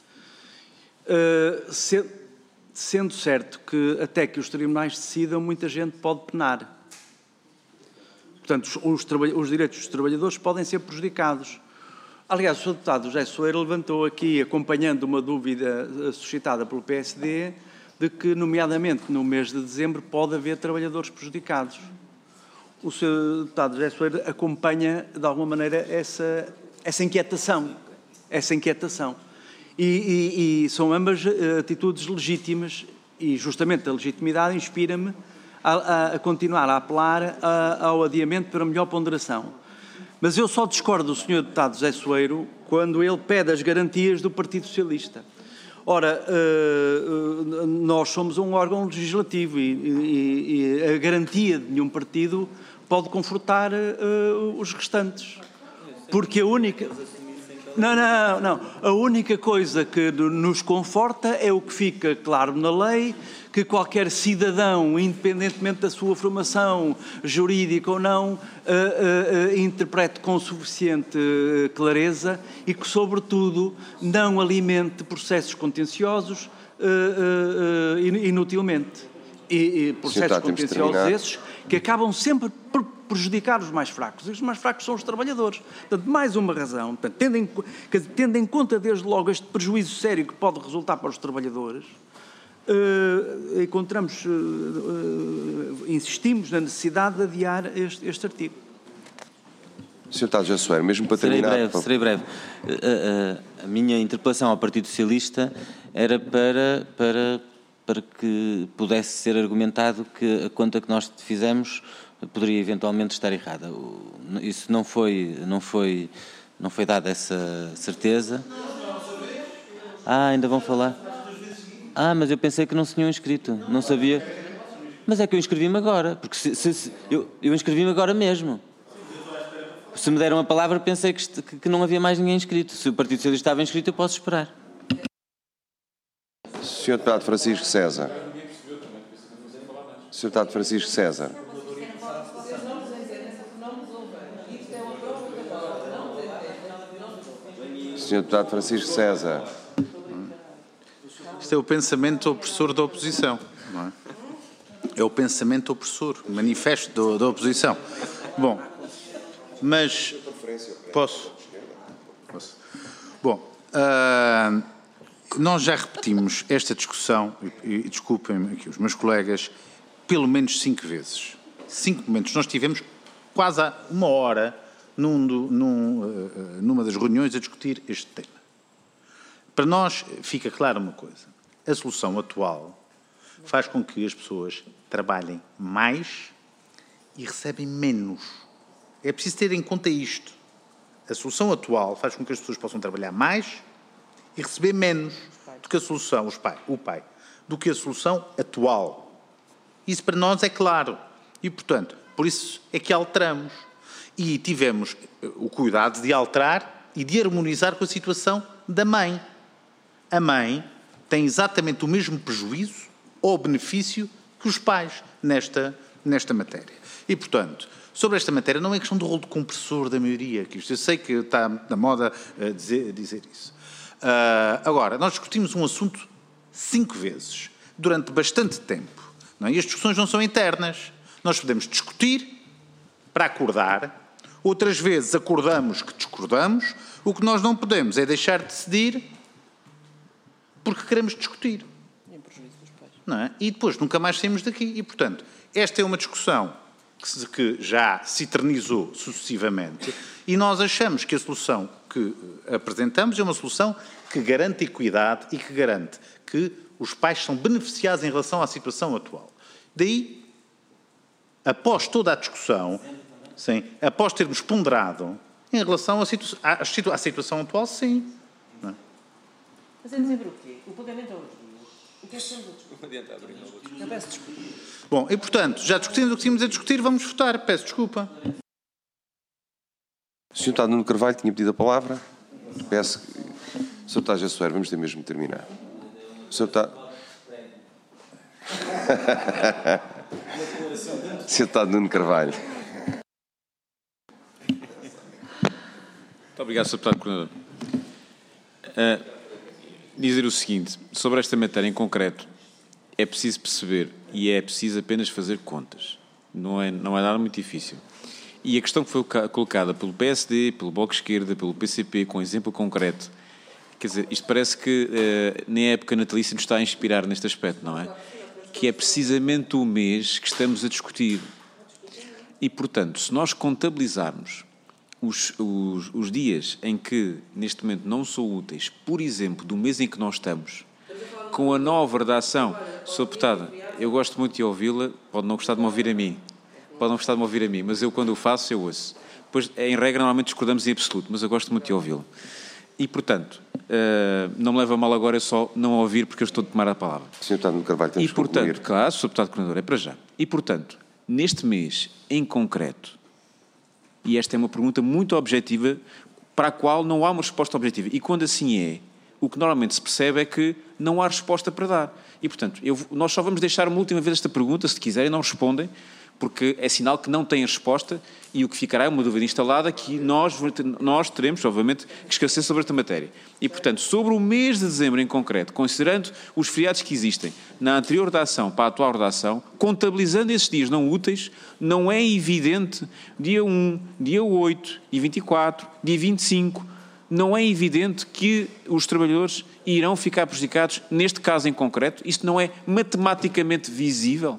Uh, se, Sendo certo que até que os tribunais decidam, muita gente pode penar. Portanto, os, os, os direitos dos trabalhadores podem ser prejudicados. Aliás, o senhor Deputado José Soeiro levantou aqui, acompanhando uma dúvida suscitada pelo P S D, de que, nomeadamente no mês de dezembro, pode haver trabalhadores prejudicados. O senhor Deputado José Soeiro acompanha, de alguma maneira, essa, essa inquietação. Essa inquietação. E, e, e são ambas atitudes legítimas e justamente a legitimidade inspira-me a, a, a continuar a apelar a, ao adiamento para melhor ponderação. Mas eu só discordo do senhor Deputado José Soeiro quando ele pede as garantias do Partido Socialista. Ora, uh, nós somos um órgão legislativo e, e, e a garantia de nenhum partido pode confortar uh, os restantes. Porque a única... Não, não, não. A única coisa que nos conforta é o que fica claro na lei, que qualquer cidadão, independentemente da sua formação jurídica ou não, uh, uh, uh, interprete com suficiente uh, clareza e que, sobretudo, não alimente processos contenciosos uh, uh, uh, inutilmente. E, e processos contenciosos esses que acabam sempre por prejudicar os mais fracos. E os mais fracos são os trabalhadores. Portanto, mais uma razão. Portanto, tendo, em, tendo em conta, desde logo, este prejuízo sério que pode resultar para os trabalhadores, uh, encontramos, uh, uh, insistimos na necessidade de adiar este, este artigo. senhor Deputado Jassuero, mesmo para serei terminar... Breve, serei breve. A, a, a minha interpelação ao Partido Socialista era para... para para que pudesse ser argumentado que a conta que nós fizemos poderia eventualmente estar errada. Isso não foi, não foi, não foi dada essa certeza. Ah, ainda vão falar. Ah, mas eu pensei que não se tinham inscrito, não sabia. Mas é que eu inscrevi-me agora, porque se, se, se, eu, eu inscrevi-me agora mesmo. Se me deram a palavra, pensei que, que não havia mais ninguém inscrito. Se o Partido Socialista estava inscrito, eu posso esperar. senhor Deputado Francisco César. senhor Deputado Francisco César. senhor Deputado Francisco César. Isto é o pensamento opressor da oposição, não é? É o pensamento opressor, o manifesto do, da oposição. Bom, mas... Posso? Posso. Bom... Uh... Nós já repetimos esta discussão, e, e desculpem-me aqui os meus colegas, pelo menos cinco vezes. Cinco momentos. Nós tivemos quase há uma hora num, num, uh, numa das reuniões a discutir este tema. Para nós fica clara uma coisa. A solução atual faz com que as pessoas trabalhem mais e recebem menos. É preciso ter em conta isto. A solução atual faz com que as pessoas possam trabalhar mais e receber menos do que a solução, os pai, o pai, do que a solução atual. Isso para nós é claro. E, portanto, por isso é que alteramos. E tivemos o cuidado de alterar e de harmonizar com a situação da mãe. A mãe tem exatamente o mesmo prejuízo ou benefício que os pais nesta, nesta matéria. E, portanto, sobre esta matéria não é questão do rolo de compressor da maioria, que isto eu sei que está na moda a dizer, a dizer isso. Uh, agora, nós discutimos um assunto cinco vezes, durante bastante tempo, não é? E as discussões não são internas. Nós podemos discutir para acordar, outras vezes acordamos que discordamos, o que nós não podemos é deixar de decidir porque queremos discutir. Não é? E depois nunca mais saímos daqui. E, portanto, esta é uma discussão que, se, que já se eternizou sucessivamente e nós achamos que a solução que apresentamos é uma solução que garante equidade e que garante que os pais são beneficiados em relação à situação atual. Daí, após toda a discussão, sim, após termos ponderado em relação à, situa à, situa à situação atual, sim. Não é? Mas é dizer o quê? O pagamento é os dias. O que é que são os outros? Eu peço desculpa. Bom, e portanto, já discutimos o que tínhamos a discutir, vamos votar. Peço desculpa. O senhor Deputado Nuno Carvalho tinha pedido a palavra. Peço que... senhor Deputado Jassuero, vamos ter mesmo de terminar. O senhor Deputado... senhor Deputado Nuno Carvalho. Muito obrigado, senhor Deputado Coordenador. Uh, dizer o seguinte, sobre esta matéria em concreto, é preciso perceber e é preciso apenas fazer contas. Não é, não é nada muito difícil. E a questão que foi colocada pelo P S D, pelo Bloco de Esquerda, pelo P C P, com exemplo concreto, quer dizer, isto parece que uh, nem a época natalícia nos está a inspirar neste aspecto, não é? Que é precisamente o mês que estamos a discutir. E, portanto, se nós contabilizarmos os, os, os dias em que, neste momento, não são úteis, por exemplo, do mês em que nós estamos, com a nova redação, senhor Deputado, eu gosto muito de ouvi-la, pode não gostar de me ouvir a mim, pode não gostar de me ouvir a mim, mas eu, quando o faço, eu ouço. Depois, em regra, normalmente discordamos em absoluto, mas eu gosto muito de ouvi-la. E, portanto, uh, não me leva a mal agora, é só não ouvir, porque eu estou a tomar a palavra. senhor Deputado Nuno Carvalho, temos E, portanto, concluir. claro, senhor Deputado Coordenador, é para já. E, portanto, neste mês, em concreto, e esta é uma pergunta muito objetiva, para a qual não há uma resposta objetiva. E quando assim é, o que normalmente se percebe é que não há resposta para dar. E, portanto, eu, nós só vamos deixar uma última vez esta pergunta, se quiserem, não respondem, porque é sinal que não têm resposta e o que ficará é uma dúvida instalada que nós, nós teremos, obviamente, que esclarecer sobre esta matéria. E, portanto, sobre o mês de dezembro em concreto, considerando os feriados que existem na anterior redação para a atual redação, contabilizando esses dias não úteis, não é evidente dia um, dia oito, dia vinte e quatro, dia vinte e cinco, não é evidente que os trabalhadores irão ficar prejudicados neste caso em concreto? Isto não é matematicamente visível?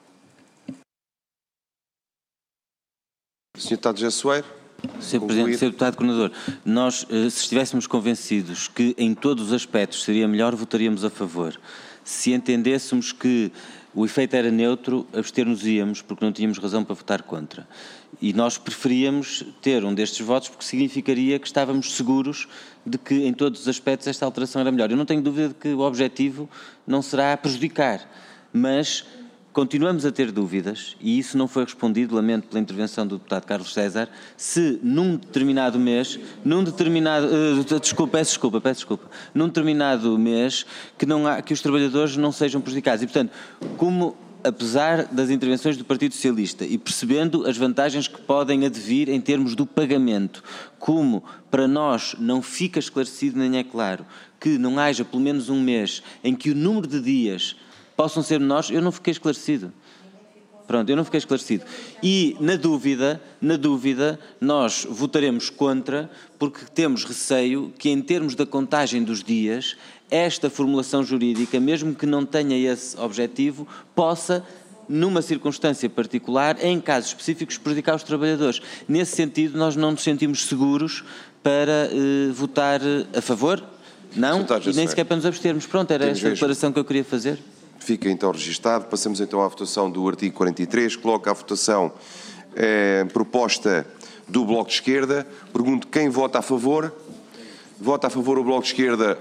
senhor Deputado José Soeiro. senhor Presidente, senhor Deputado Coordenador, nós, se estivéssemos convencidos que em todos os aspectos seria melhor, votaríamos a favor. Se entendêssemos que o efeito era neutro, abster-nos-íamos, porque não tínhamos razão para votar contra. E nós preferíamos ter um destes votos, porque significaria que estávamos seguros de que em todos os aspectos esta alteração era melhor. Eu não tenho dúvida de que o objetivo não será prejudicar, mas continuamos a ter dúvidas, e isso não foi respondido, lamento pela intervenção do deputado Carlos César, se num determinado mês, num determinado, uh, desculpa, peço desculpa, peço desculpa, num determinado mês que, não há, que os trabalhadores não sejam prejudicados. E, portanto, como, apesar das intervenções do Partido Socialista e percebendo as vantagens que podem advir em termos do pagamento, como para nós não fica esclarecido nem é claro que não haja pelo menos um mês em que o número de dias possam ser menores, eu não fiquei esclarecido. Pronto, eu não fiquei esclarecido. E, na dúvida, na dúvida, nós votaremos contra, porque temos receio que, em termos da contagem dos dias, esta formulação jurídica, mesmo que não tenha esse objetivo, possa, numa circunstância particular, em casos específicos, prejudicar os trabalhadores. Nesse sentido, nós não nos sentimos seguros para eh, votar a favor, não, e nem sequer para nos abstermos. Pronto, era esta a declaração que eu queria fazer. Fica então registado. Passamos então à votação do artigo quarenta e três. Coloco à votação a proposta do Bloco de Esquerda. Pergunto quem vota a favor. Vota a favor o Bloco de Esquerda.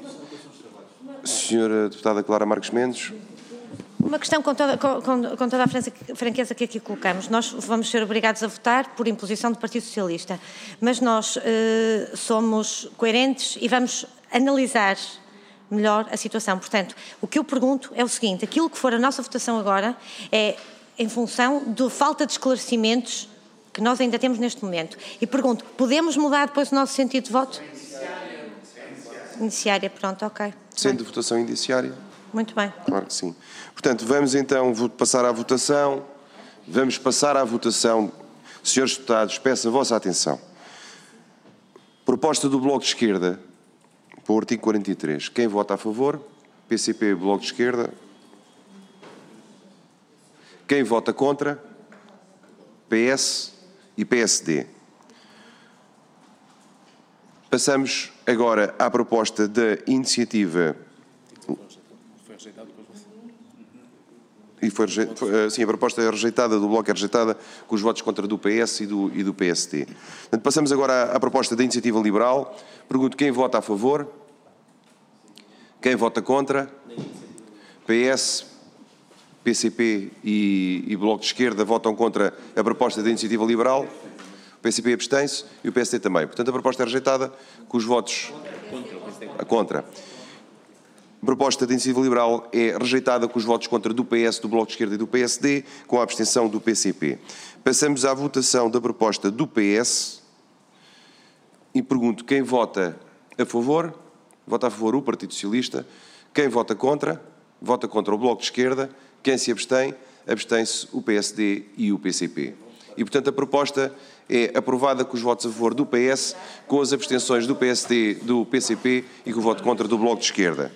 Senhora Deputada Clara Marques Mendes. Uma questão com toda, com, com toda a franqueza que aqui colocamos. Nós vamos ser obrigados a votar por imposição do Partido Socialista, mas nós eh, somos coerentes e vamos analisar melhor a situação. Portanto, o que eu pergunto é o seguinte: aquilo que for a nossa votação agora é em função da falta de esclarecimentos que nós ainda temos neste momento. E pergunto, podemos mudar depois o nosso sentido de voto? Iniciária, pronto, ok. Sendo votação indiciária? Muito bem. Claro que sim. Portanto, vamos então passar à votação. Vamos passar à votação. Senhores deputados, peço a vossa atenção. Proposta do Bloco de Esquerda para o artigo quarenta e três. Quem vota a favor? P C P, Bloco de Esquerda. Quem vota contra? P S e P S D. Passamos agora à proposta da iniciativa. E foi, foi, sim, a proposta é rejeitada, do Bloco é rejeitada, com os votos contra do P S e do, e do P S D. Portanto, passamos agora à, à proposta da Iniciativa Liberal. Pergunto quem vota a favor, quem vota contra. P S, P C P e, e Bloco de Esquerda votam contra a proposta da Iniciativa Liberal. O P C P abstém-se e o P S D também. Portanto, a proposta é rejeitada com os votos contra. A proposta da Iniciativa Liberal é rejeitada com os votos contra do P S, do Bloco de Esquerda e do P S D, com a abstenção do P C P. Passamos à votação da proposta do P S e pergunto quem vota a favor. Vota a favor o Partido Socialista. Quem vota contra? Vota contra o Bloco de Esquerda. Quem se abstém? Abstém-se o P S D e o P C P. E, portanto, a proposta é aprovada com os votos a favor do P S, com as abstenções do P S D, do P C P e com o voto contra do Bloco de Esquerda.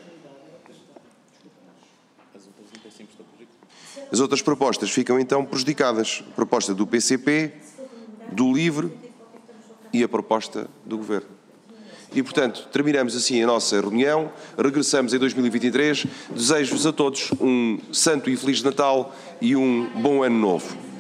As outras propostas ficam então prejudicadas. A proposta do P C P, do LIVRE e a proposta do Governo. E, portanto, terminamos assim a nossa reunião. Regressamos em dois mil e vinte e três. Desejo-vos a todos um santo e feliz Natal e um bom ano novo.